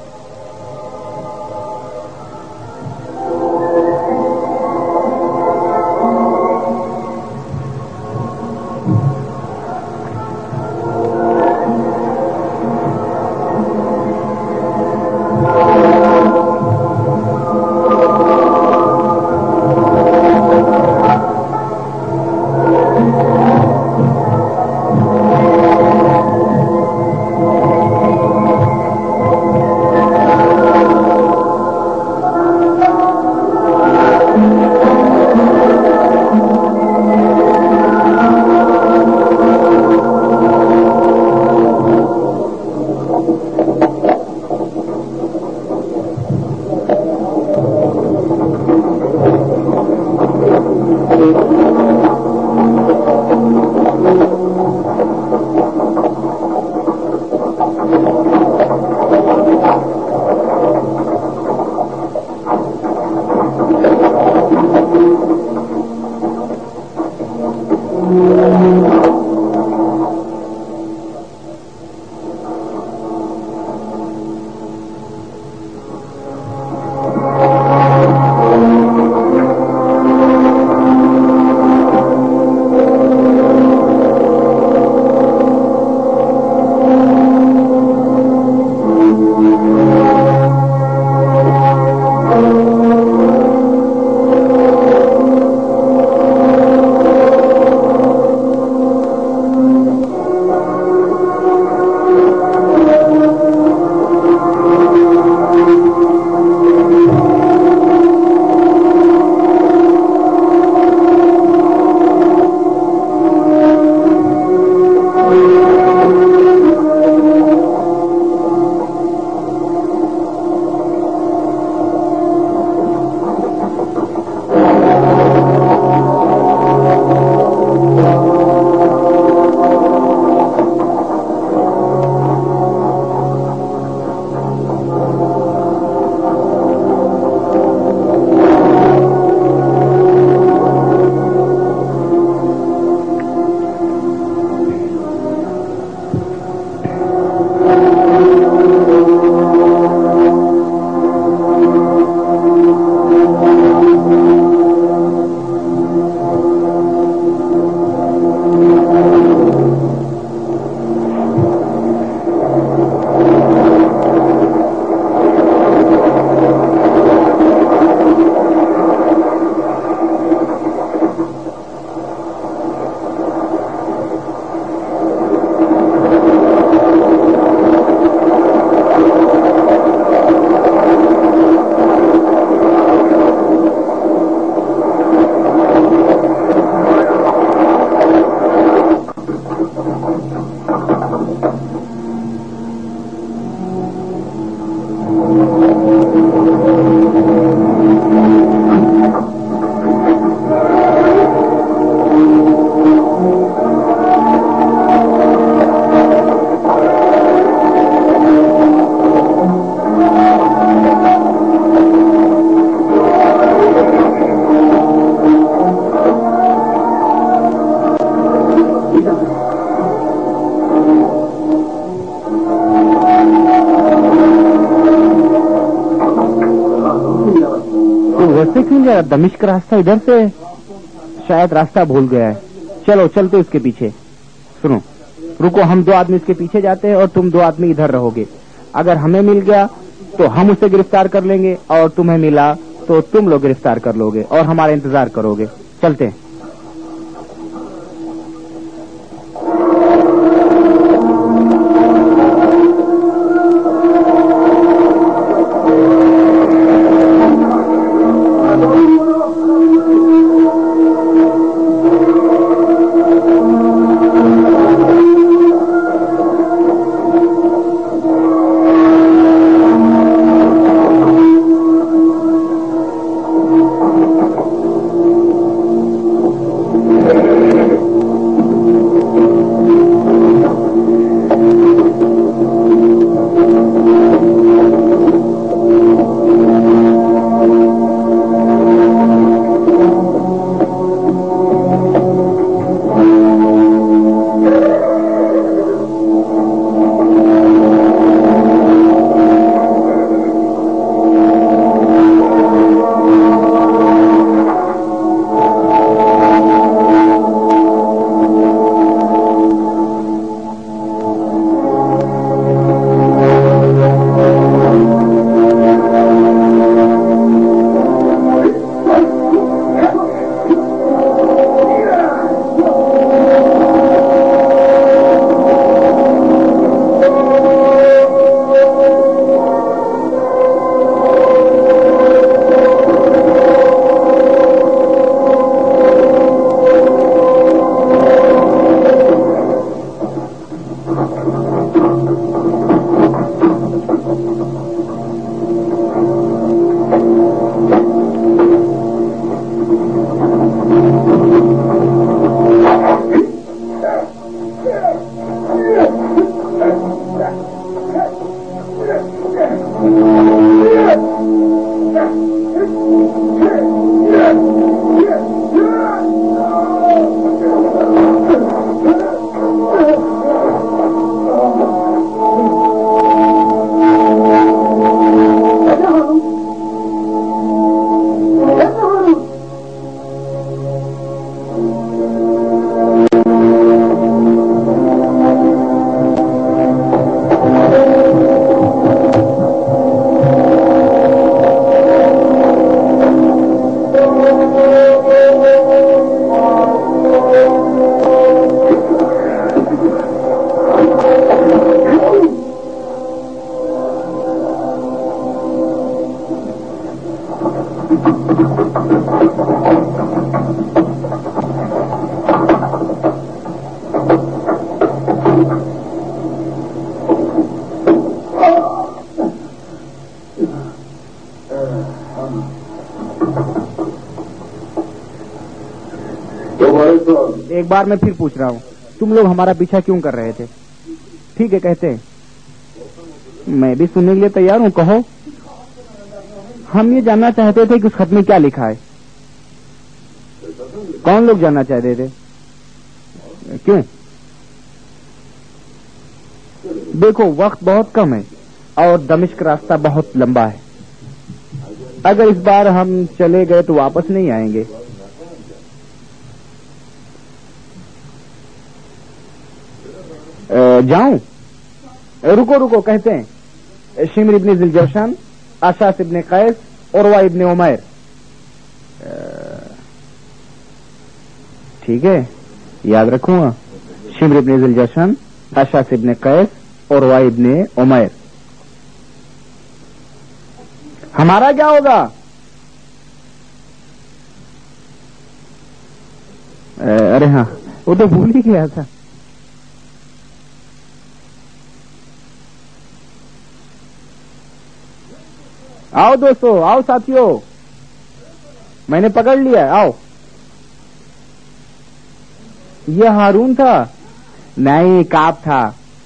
دمشق راستہ ادھر سے، شاید راستہ بھول گیا ہے، چلو چلتے اس کے پیچھے۔ سنو رکو، ہم دو آدمی اس کے پیچھے جاتے ہیں اور تم دو آدمی ادھر رہو گے، اگر ہمیں مل گیا تو ہم اسے گرفتار کر لیں گے، اور تمہیں ملا تو تم لوگ گرفتار کر لو گے اور ہمارا انتظار کرو گے۔ چلتے ہیں۔ ایک بار میں پھر پوچھ رہا ہوں، تم لوگ ہمارا پیچھا کیوں کر رہے تھے؟ ٹھیک ہے کہتے ہیں، میں بھی سننے کے لیے تیار ہوں، کہو۔ ہم یہ جاننا چاہتے تھے کہ اس خط میں کیا لکھا ہے۔ کون لوگ جاننا چاہتے تھے؟ کیوں؟ دیکھو وقت بہت کم ہے اور دمشق راستہ بہت لمبا ہے، اگر اس بار ہم چلے گئے تو واپس نہیں آئیں گے۔ جاؤں؟ رکو رکو کہتے ہیں، شمر ابن ذوالجوشن، اشعث ابن قیس، عروہ ابن عمیر۔ ٹھیک ہے یاد رکھوں گا، شمر ابن ذوالجوشن، اشعث ابن قیس، عروہ ابن عمیر۔ ہمارا کیا ہوگا؟ ارے ہاں وہ تو بھول ہی گیا تھا۔ آؤ دوستو، آؤ ساتھیو، میں نے پکڑ لیا، آؤ۔ یہ ہارون تھا؟ نہیں، کعب تھا۔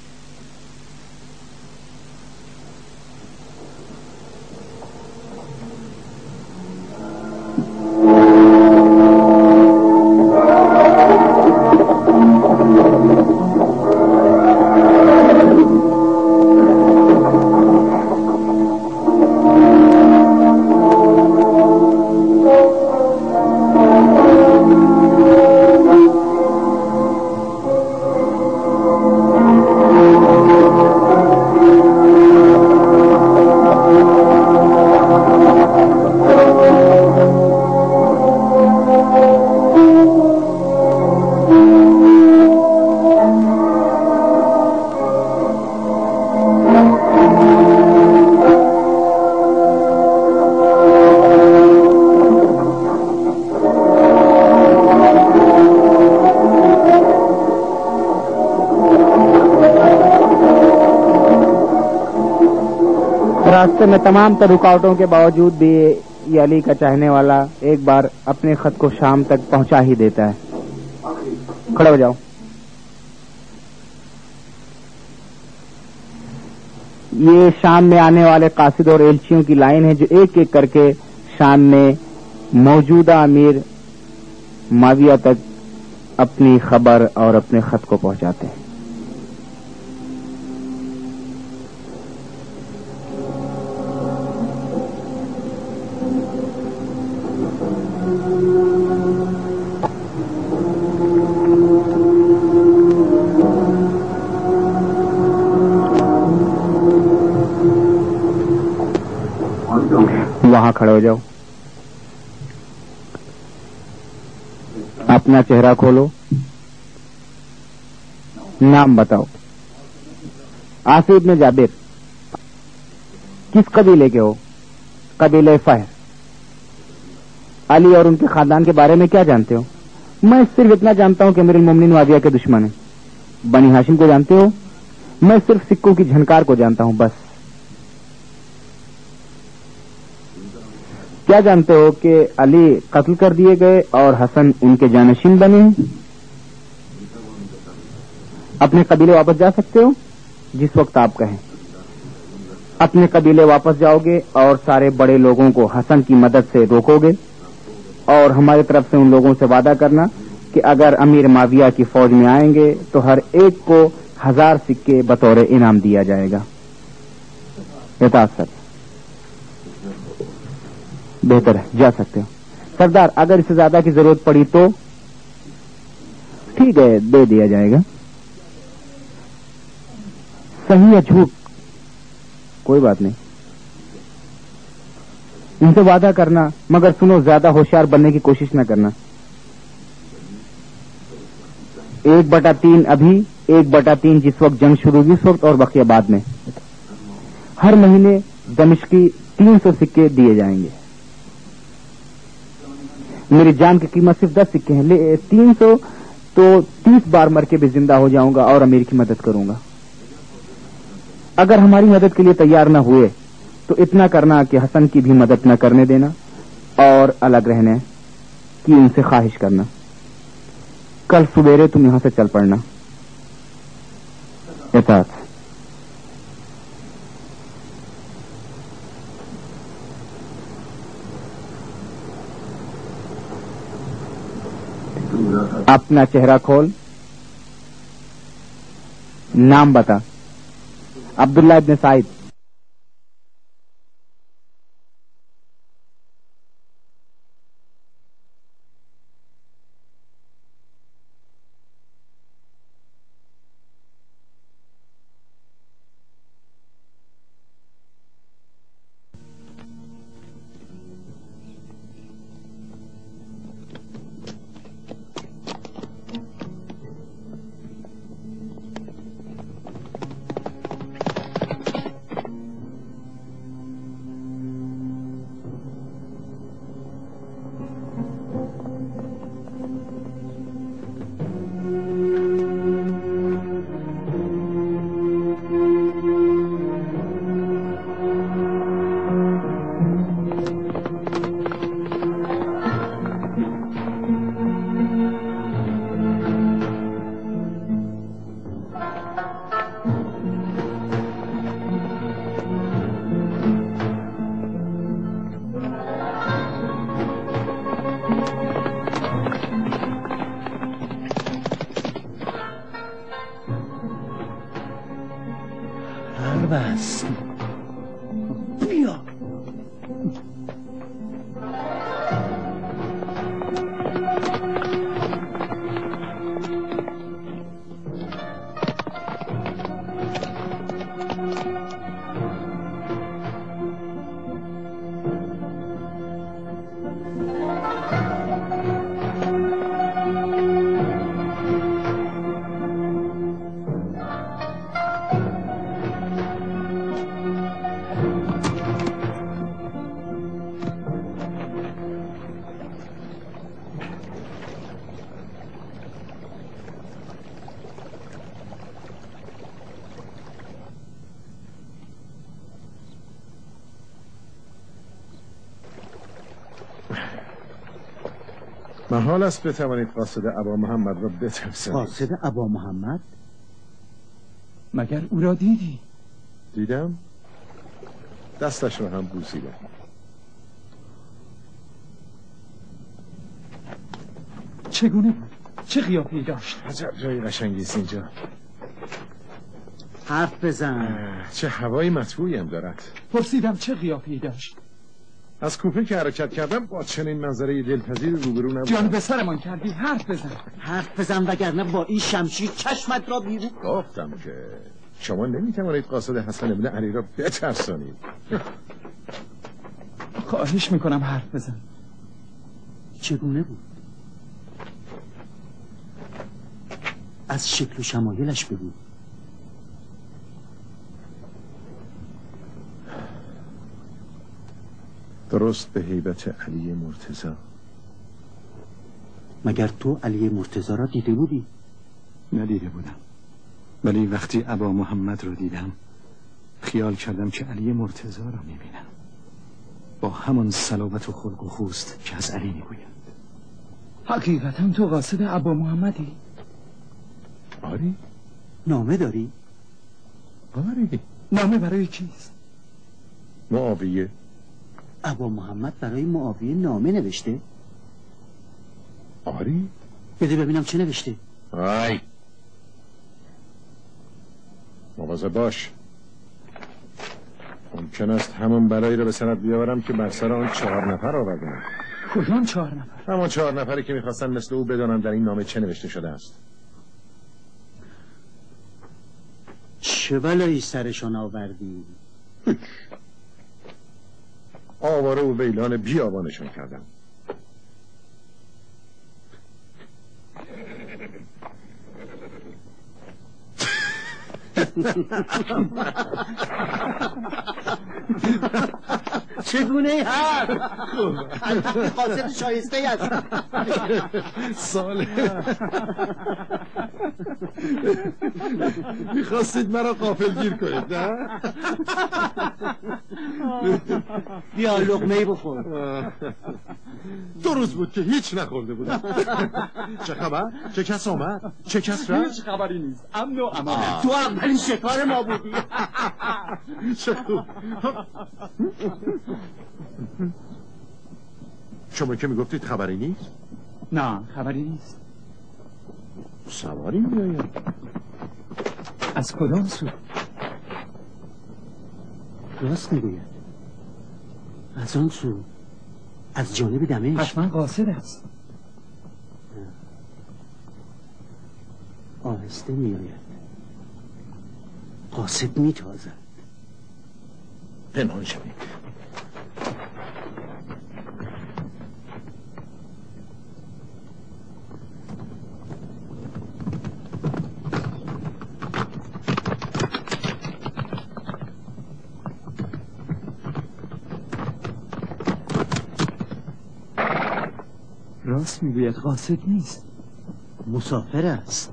راستے میں تمام تر رکاوٹوں کے باوجود بھی یہ علی کا چاہنے والا ایک بار اپنے خط کو شام تک پہنچا ہی دیتا ہے۔ کھڑے ہو جاؤ۔ یہ شام میں آنے والے قاصد اور ایلچیوں کی لائن ہے جو ایک ایک کر کے شام میں موجودہ امیر معاویہ تک اپنی خبر اور اپنے خط کو پہنچاتے ہیں۔ وہاں کھڑے ہو جاؤ، اپنا چہرہ کھولو، نام بتاؤ۔ آصف بن جابر، کس قبیلے کے ہو؟ قبیلہ فہر۔ علی اور ان کے خاندان کے بارے میں کیا جانتے ہو؟ میں صرف اتنا جانتا ہوں کہ امیر المومنین معاویہ کے دشمن ہیں۔ بنی ہاشم کو جانتے ہو؟ میں صرف سکوں کی جھنکار کو جانتا ہوں بس۔ کیا جانتے ہو کہ علی قتل کر دیے گئے اور حسن ان کے جانشین بنے ہیں؟ اپنے قبیلے واپس جا سکتے ہو جس وقت آپ کہیں۔ اپنے قبیلے واپس جاؤ گے اور سارے بڑے لوگوں کو حسن کی مدد سے روکو گے، اور ہماری طرف سے ان لوگوں سے وعدہ کرنا کہ اگر امیر معاویہ کی فوج میں آئیں گے تو ہر ایک کو ہزار سکے بطور انعام دیا جائے گا۔ اطاعت سر، بہتر ہے، جا سکتے ہو۔ سردار اگر اس سے زیادہ کی ضرورت پڑی تو ٹھیک ہے، دے دیا جائے گا۔ صحیح ہے جھوٹ؟ کوئی بات نہیں، ان سے وعدہ کرنا، مگر سنو زیادہ ہوشیار بننے کی کوشش نہ کرنا۔ ایک بٹا تین ابھی، ایک بٹا تین جس وقت جنگ شروع ہوئی اس وقت، اور بقیہ بعد میں۔ ہر مہینے دمشقی تین سو سکے دیے جائیں گے۔ मेरी जान की कीमत सिर्फ दस सिक्के हैं, तीन सौ तो तीस बार मर के भी जिंदा हो जाऊंगा और अमीर की मदद करूंगा। अगर हमारी मदद के लिए तैयार न हुए तो इतना करना कि हसन की भी मदद न करने देना और अलग रहने की उनसे ख्वाहिश करना। कल सुबेरे तुम यहां से चल पड़ना। इताअत। अपना चेहरा खोल, नाम बता। अब्दुल्ला इब्न साइद। بس بیا. محال است بتوانید قاصد ابا محمد را بترسانید. قاصد ابا محمد؟ مگر او را دیدی؟ دیدم، دستش را هم بوسیدم. چگونه بود؟ چه قیافه‌ای داشت؟ عجب جای قشنگی است اینجا. حرف بزن. چه هوای مطبوعی هم دارد. پرسیدم چه قیافه‌ای داشت؟ از کوپه که حرکت کردم با چنین منظره دلپذیر روبرو نبودم. جان به سرمان کردی. حرف بزن. حرف بزن وگرنه با این شمشیر چشمت را بیرون. گفتم که شما نمیتوانید قاصد حسن ابن علی را بترسانید. خواهش میکنم حرف بزن. چگونه بود؟ از شکل و شمایلش بگو. درست به هیبت علی مرتضی. مگر تو علی مرتضی را دیده بودی؟ ندیده بودم، ولی وقتی ابا محمد را دیدم خیال کردم که علی مرتضی را میبینم، با همان صلابت و خلق و خوست که از علی میگوید. حقیقتا تو قاصد ابا محمدی؟ آری؟ نامه داری؟ آری. نامه برای کیست؟ معاویه. ابا محمد برای معاویه نامه نوشته؟ آری؟ بده ببینم چه نوشته. آی مواظب باش، ممکن است همون بلایی رو به سرت بیاورم که بر سر آن چهار نفر آوردم. کدام چهار نفر؟ همون چهار نفری که میخواستن مثل او بدانن در این نامه چه نوشته شده است. چه بلایی سرشان آوردی؟ آواره و ویلان بیابانشون کردم. چگونه هست قاصد شایسته است ساله میخواستید مرا غافلگیر کنید نه؟ بیا لقمه‌ای بخور. دو روز بود که هیچ نخورده بودم. چه خبر؟ چه کس آمد؟ چه کس رفت؟ هیچ خبری نیست، امن و امان. تو اولین شکار ما بودی. چه خوب. شما که میگفتید خبری نیست؟ نه خبری نیست. سواری میاید. از کدام سو؟ راست میگوید، از آن سو، از جانب دمشق. حتما قاصد است. آهسته میآید، قاصد میتازد. پنهان شوید. راست میگوید، قاصد نیست، مسافر است.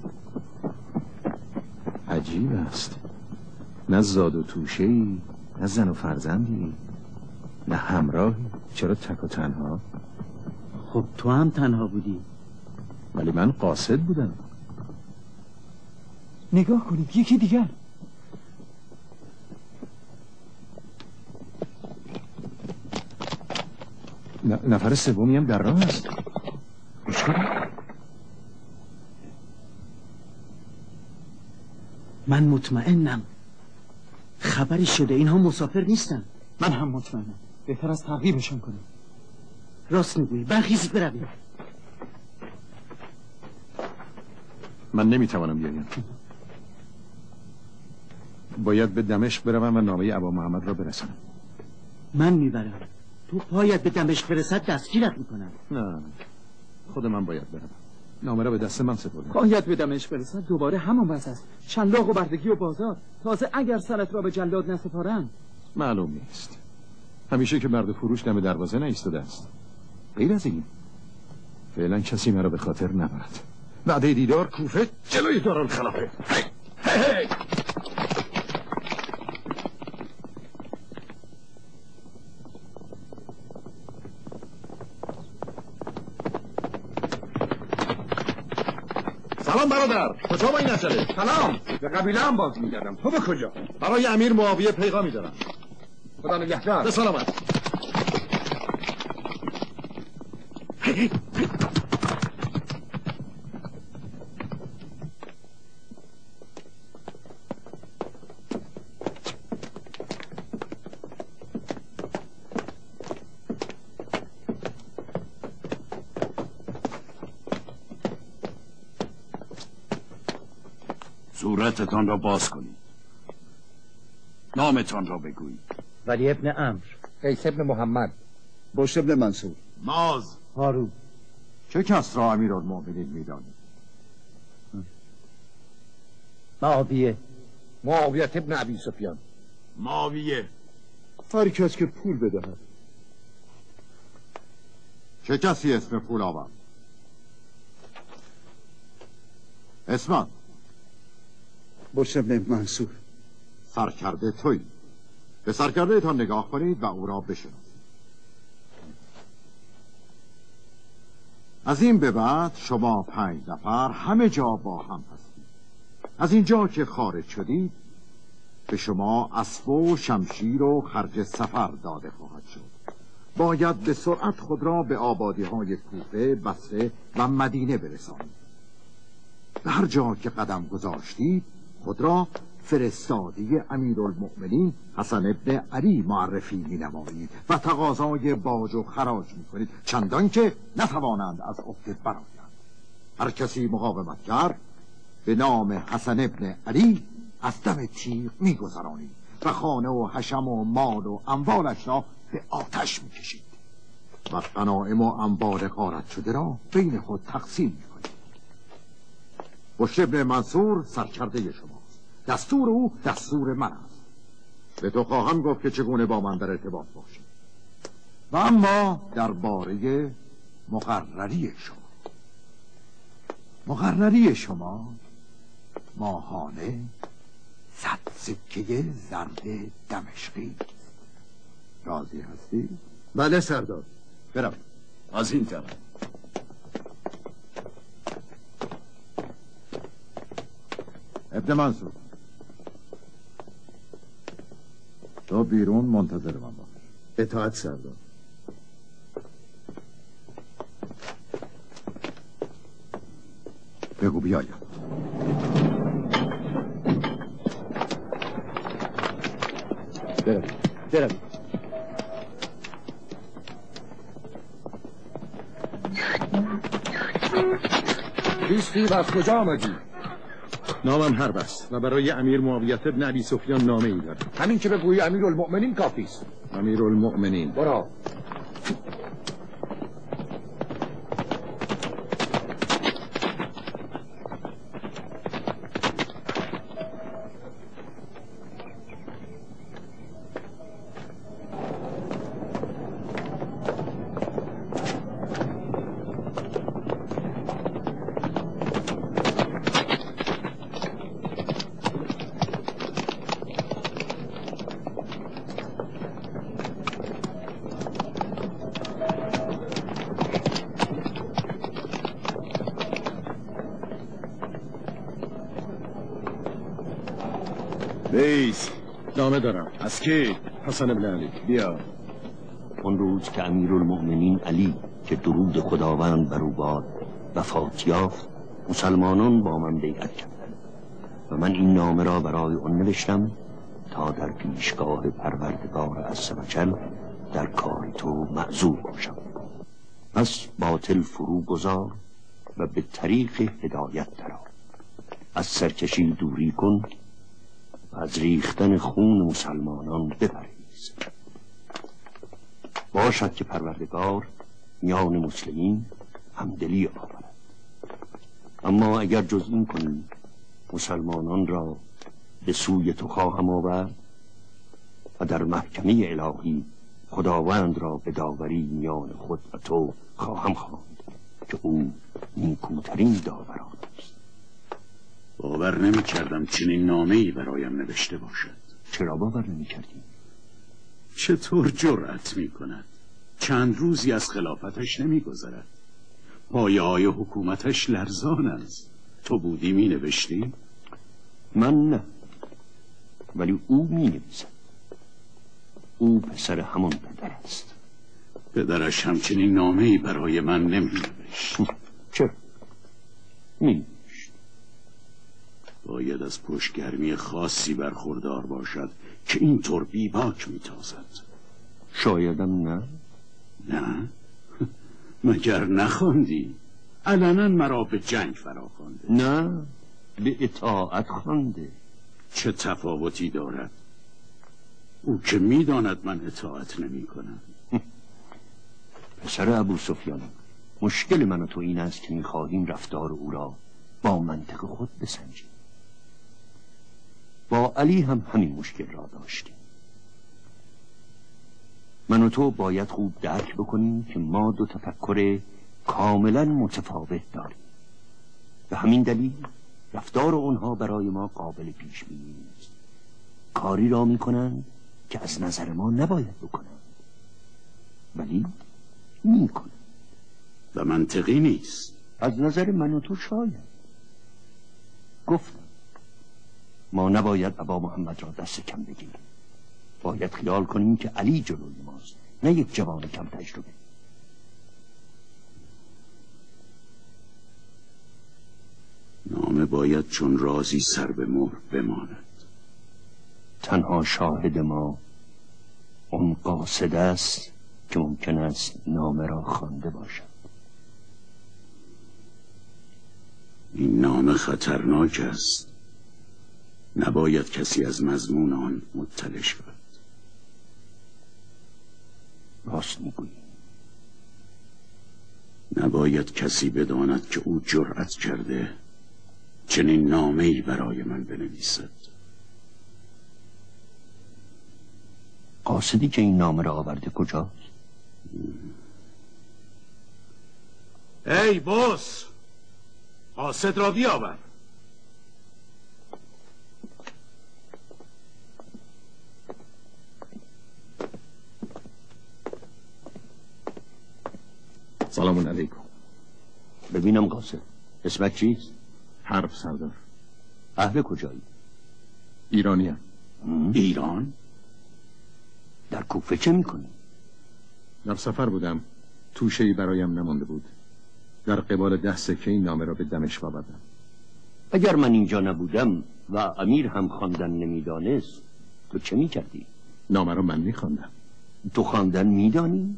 عجیب است، نه زاد و توشه‌ای، نه زن و فرزندی، نه همراهی. چرا تک و تنها؟ خب تو هم تنها بودی. ولی من قاصد بودم. نگاه کنید، یکی دیگر. نفر سومی هم در راه است. گوش کنید. من مطمئنم خبری شده، اینها مسافر نیستن. من هم مطمئنم، بهتر از تعقیبشون کنیم. راست میگویی، برخیزید برویم. من نمیتوانم بیایم، باید به دمشق بروم و نامه ابا محمد را برسانم. من میبرم، تو پایت به دمشق برسد دستگیرت میکنم. نه، خود من باید برم. نامه را به دست من سپردم. باید به دمشق برسد، دوباره همون بس است. شلاق و بردگی و بازار. تازه اگر سرت را به جلاد نسپارند. معلوم نیست، همیشه که مرد فروش دم دروازه نایستاده است. غیر از این فعلا کسی مرا به خاطر نبرد. وعده دیدار کوفه جلوی دارالخلافه. هی هی هی سلام برادر، کجا با این عجله؟ سلام، به قبیله هم باز میگردم. تو به کجا؟ برای امیر معاویه پیغامی دارم. خدا نگهدار. به سلامت. صورتتان را باز کنید. نامتان را بگویید. ولی ابن عمرو. قیس ابن محمد. بشر ابن منصور. ناز. هارون. چه کس را امیرالمومنین میدانید؟ معاویه. معاویه ابن ابی سفیان. معاویه. هر کس که پول بدهد. چه کسی اسم پول آورد؟ اسمت؟ بشر ابن منصور. سرکرده توی. به سرکرده تان نگاه کنید و او را بشناسید. از این به بعد شما پنج نفر همه جا با هم هستید. از اینجا که خارج شدید به شما اسب و شمشیر و خرج سفر داده خواهد شد. باید به سرعت خود را به آبادی های کوفه، بصره و مدینه برسانید. به هر جا که قدم گذاشتید خود را فرستادی امیرالمؤمنین حسن ابن علی معرفی می نمایید و تقاضای باج و خراج می کنید، چندان که نتوانند از عهده برآیند. هر کسی مقاومت کرد به نام حسن ابن علی از دم تیغ می گذرانید و خانه و حشم و مال و اموالش را به آتش می کشید و غنایم و انبار غارت شده را بین خود تقسیم می کنید. بشر ابن منصور سرکرده شماست. دستور او دستور من است. به تو خواهم گفت که چگونه با من در ارتباط باشی. و اما درباره مقرری شما. مقرری شما ماهانه صد سکه زرد دمشقی. راضی هستی؟ بله سردار. برم از این طرف. ابن منصور، تو بیرون منتظر من باش. اطاعت سردار. بگو بیاید. برم برم. دوستی و از کجا آمدی؟ نامم حرب است و برای امیر معاویت ابن ابی سفیان نامه ای دارم. همین که بگویی امیرالمؤمنین کافی است. امیرالمؤمنین. برو. بیس. نامه دارم. از کی؟ حسن ابن علی. بیا. اون روز که امیرالمؤمنین علی که درود خداوند بر او باد وفات یافت، مسلمانان با من بیعت کردند و من این نامه را برای آن نوشتم تا در پیشگاه پروردگار عز و جل در کار تو معذور باشم. پس باطل فرو گذار و به طریق هدایت درآ. از سرکشی دوری کن و از ریختن خون مسلمانان بپرهیز. باشد که پروردگار میان مسلمین همدلی آورد. اما اگر جز این کنی مسلمانان را به سوی تو خواهم آورد و در محکمه الهی خداوند را به داوری میان خود و تو خواهم خواند که او نیکوترین داوران است. باور نمی کردم چنین نامه‌ای برایم نوشته باشد. چرا باور نمی کردی؟ چطور جرأت می کند؟ چند روزی از خلافتش نمی گذرد. پایه های حکومتش لرزان است. تو بودی می نوشتی؟ من نه، ولی او می نویسد. او پسر همون پدر است. پدرش همچنین نامه‌ای برای من نمی نوشت. چرا؟ می نوشت. باید از پشتگرمی خاصی برخوردار باشد که اینطور بیباک می تازد. شایدم نه؟ نه؟ مگر نخواندی؟ علنا مرا به جنگ فرا خوانده. نه، به اطاعت خوانده. چه تفاوتی دارد؟ او که میداند من اطاعت نمی کنم. پسر ابو سفیان، مشکل من و تو این است که میخواهیم رفتار او را با منطق خود بسنجیم. با علی هم همین مشکل را داشتیم. من و تو باید خوب درک بکنیم که ما دو تفکر کاملا متفاوت داریم. به همین دلیل رفتار اونها برای ما قابل پیش بینی نیست. کاری را میکنند که از نظر ما نباید بکنند، ولی میکنند. و منطقی نیست. از نظر من و تو شاید. گفتم ما نباید ابا محمد را دست کم بگیریم. باید خیال کنیم که علی جلوی ماست، نه یک جوان کم تجربه. نامه باید چون رازی سر به مهر بماند. تنها شاهد ما اون قاصد است که ممکن است نامه را خوانده باشد. این نامه خطرناک است. نباید کسی از مضمون آن مطلع شود. راست میگویی. نباید کسی بداند که او جرأت کرده چنین نامه‌ای برای من بنویسد. قاصدی که این نامه را آورده کجاست؟ ای بوس، قاصد را بیاور. سلام علیکم. ببینم قاصد، اسمت چیست؟ حرب سردار. اهل کجایی؟ ایرانیم. ایران؟ در کوفه چه میکنی؟ در سفر بودم، توشه‌ای برایم نمانده بود. در قبال ده سکه این نامه را به دمشق آوردم. اگر من اینجا نبودم و امیر هم خواندن نمیدانست تو چه میکردی؟ نامه را من میخواندم. تو خواندن میدانی؟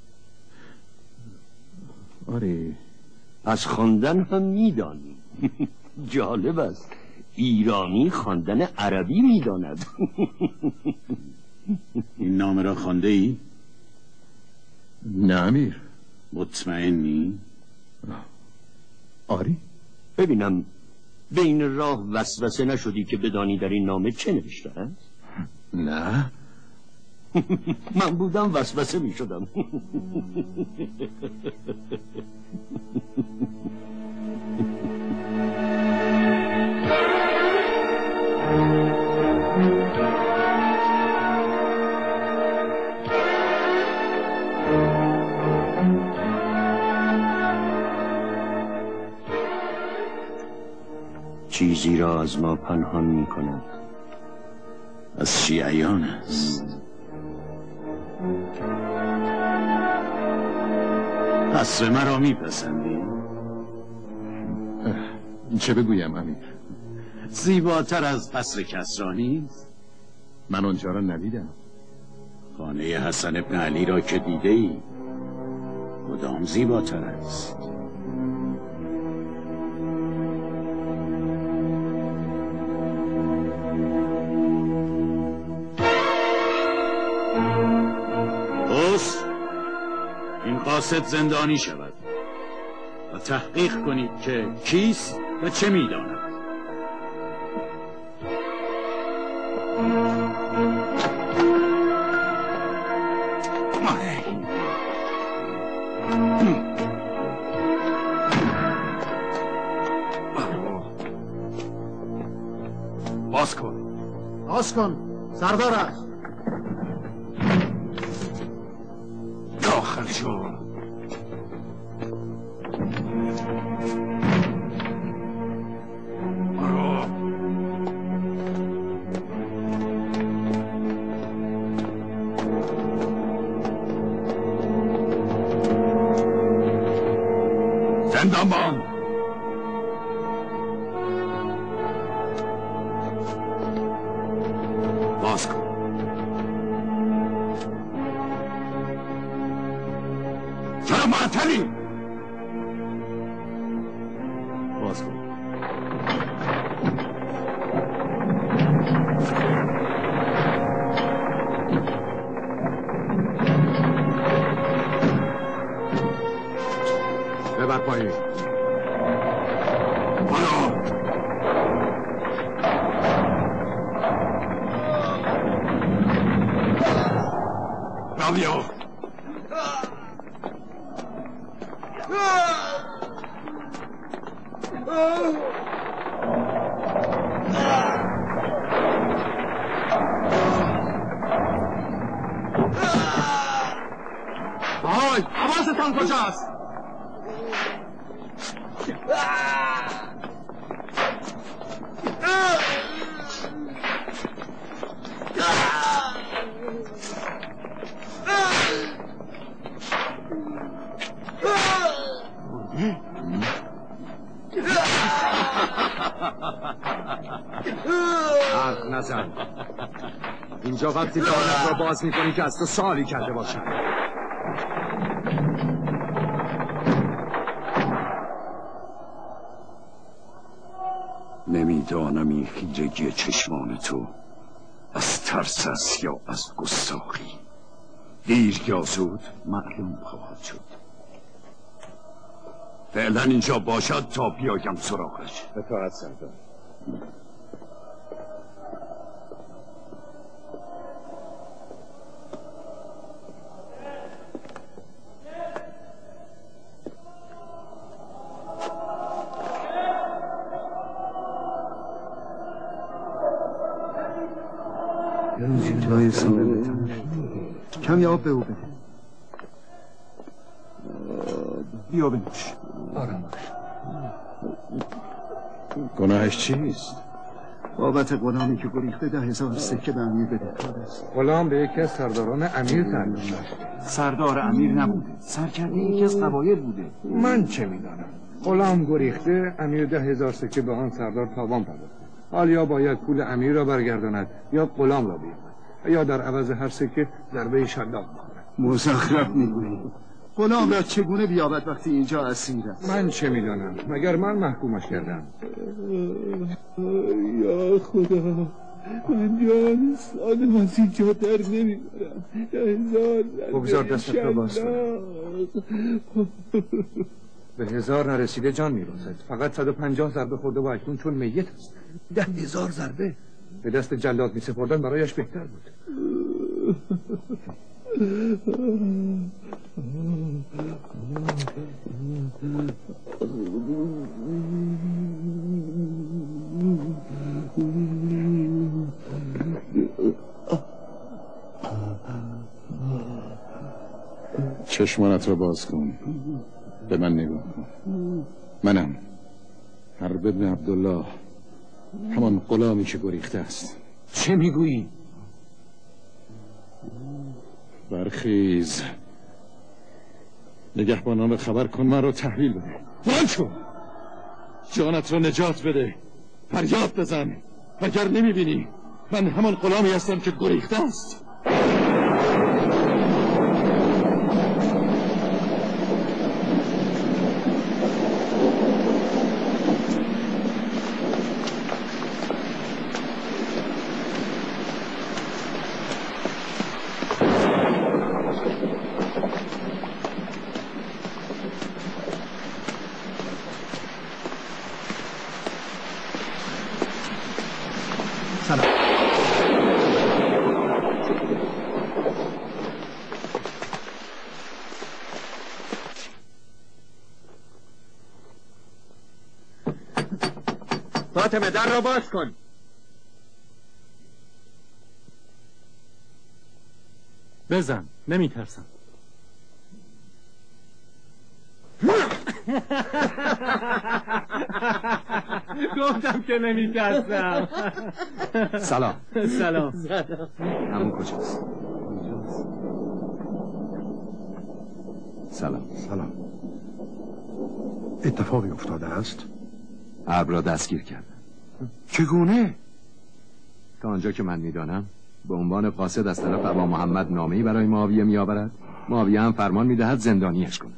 آره. از خواندن هم میدانی. جالب است، ایرانی خواندن عربی میداند. این نامه را خوانده ای؟ نه امیر. مطمئنی؟ آره. ببینم بین راه وسوسه نشدی که بدانی در این نامه چه نوشته است؟ نه. من بودم وسوسه می شدم. چیزی را از ما پنهان می کند. از شیعیان است. قصر مرا میپسندی؟ چه بگویم امیر؟ زیباتر از قصر کسرانی؟ من آنجا را ندیدم. خانه حسن ابن علی را که دیده ای کدام زیباتر است؟ اوس این قاصد زندانی شود و تحقیق کنید که کیست و چه میداند. باز کن. باز کن. سردار است. داخل شو. برو. زندانبان. باز کن. چرا معطلی؟ باز کن. ببر پایین. برو. راویو. آهای، حواستان کجاست؟ حرف نزن. اینجا وقتی دهانت را باز میکنی که از تو سوالی کرده باشم. نمیدانم این خیرگی چشمان تو از ترس است یا از گستاخی. دیر یا زود معلوم خواهد شد. فعلا اینجا باشد تا بیایم سراغش. اطاعت سردار. چای سالم به تنش. کمی آب به او بده. بیا بنوش. آرام باش. گناهش چیست؟ بابت غلامی که گریخته ده هزار سکه به امیر بده. غلام به یکی از سرداران امیر تعلق داشت. سردار امیر نبوده، سرکرده یکی از قبایل بوده. من چه میدانم؟ غلام گریخته، امیر ده هزار سکه به آن سردار تاوان پرداخت. حال یا باید پول امیر را برگرداند یا غلام را بیاورد، یا در عوض هر سکه ضربه شلاق بخورد. مزخرف میگویی. غلام را چگونه بیابد وقتی اینجا اسیر است؟ من چه میدانم؟ مگر من محکومش کردم؟ یا خدا، من جان سالم از اینجا در نمیبرم. هزار بگذار دستت را باز کنم. به هزار نرسیده جان میرسد. فقط صد و پنجاه ضربه خورده و اکنون چون میت است. ده هزار ضربه به دست جلاد می سپردن برایش بهتر بود. چشمانت را باز کن، به من نگاه کن. منم حرب ابن عبدالله، همان غلامی که گریخته است. چه میگویی؟ برخیز، نگهبانان را خبر کن، من را تحویل بده. بلند شو، جانت را نجات بده، فریاد بزن. اگر نمیبینی من همان غلامی هستم که گریخته است. فاطمه در را باز کن. بزن، نمی ترسم. گفتم که نمی ترسم. سلام. سلام. همون کجاست؟ سلام. سلام. اتفاقی افتاده است؟ حرب را دستگیر کردن. چگونه؟ تا آنجا که من میدانم به عنوان قاصد از طرف ابا محمد نامه‌ای برای معاویه میآورد. معاویه هم فرمان میدهد زندانیش کند.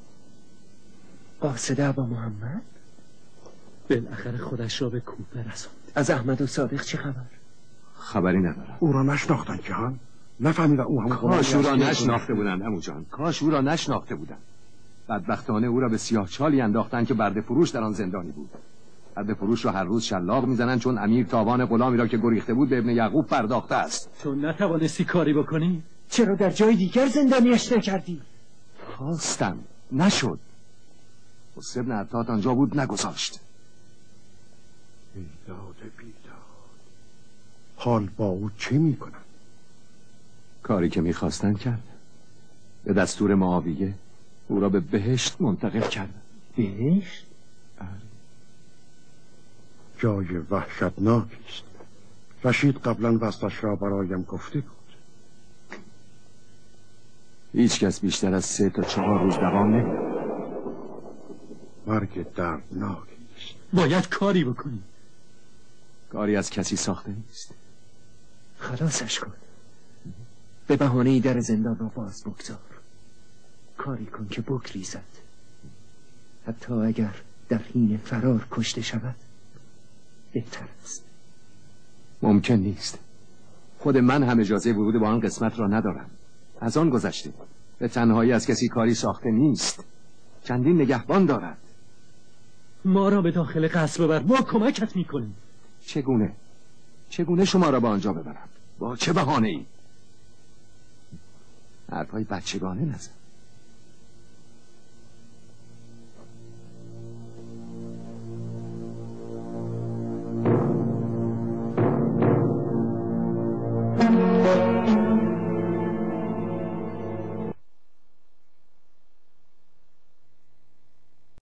قاصد ابا محمد بالاخره خودش را به کوفه رساند. از احمد و صادق چه خبر؟ خبری ندارم. او را نشناختن که هم نفهمیدن او هم کاش او را نشناخته بودند عمو جان، کاش او را نشناخته بودند. بدبختانه او را به سیاه چالی انداختن که برده فروش در آن زندانی بود. برده فروش را هر روز شلاق میزنند چون امیر تاوان غلامی را که گریخته بود به ابن یعقوب پرداخته است. تو نتوانستی کاری بکنی؟ چرا در جای دیگر زندانیش نکردی؟ خواستم، نشد. حسن ابن عطات آنجا بود، نگذاشت. بیداد بیداد. حال با او چه میکنن؟ کاری که میخواستن کرد. به دستور معاویه او را به بهشت منتقل کرد. بهشت؟ جای وحشتناکی است. رشید قبلا وصلش را برایم گفته بود. هیچ کس بیشتر از سه تا چهار روز دوام نمی‌یابد. مرگ دردناکی است. باید کاری بکنی. کاری از کسی ساخته نیست. خلاصش کن. به بهانه ای در زندان را باز بگذار. کاری کن که بگریزد. حتی اگر در حین فرار کشته شود بهتر است. ممکن نیست. خود من هم اجازه ورود به آن قسمت را ندارم. از آن گذشته به تنهایی از کسی کاری ساخته نیست. چندین نگهبان دارد. ما را به داخل قصر ببر، ما کمکت میکنیم. چگونه؟ چگونه شما را به آنجا ببرم؟ با چه بهانه‌ای؟ حرفای بچگانه نزن.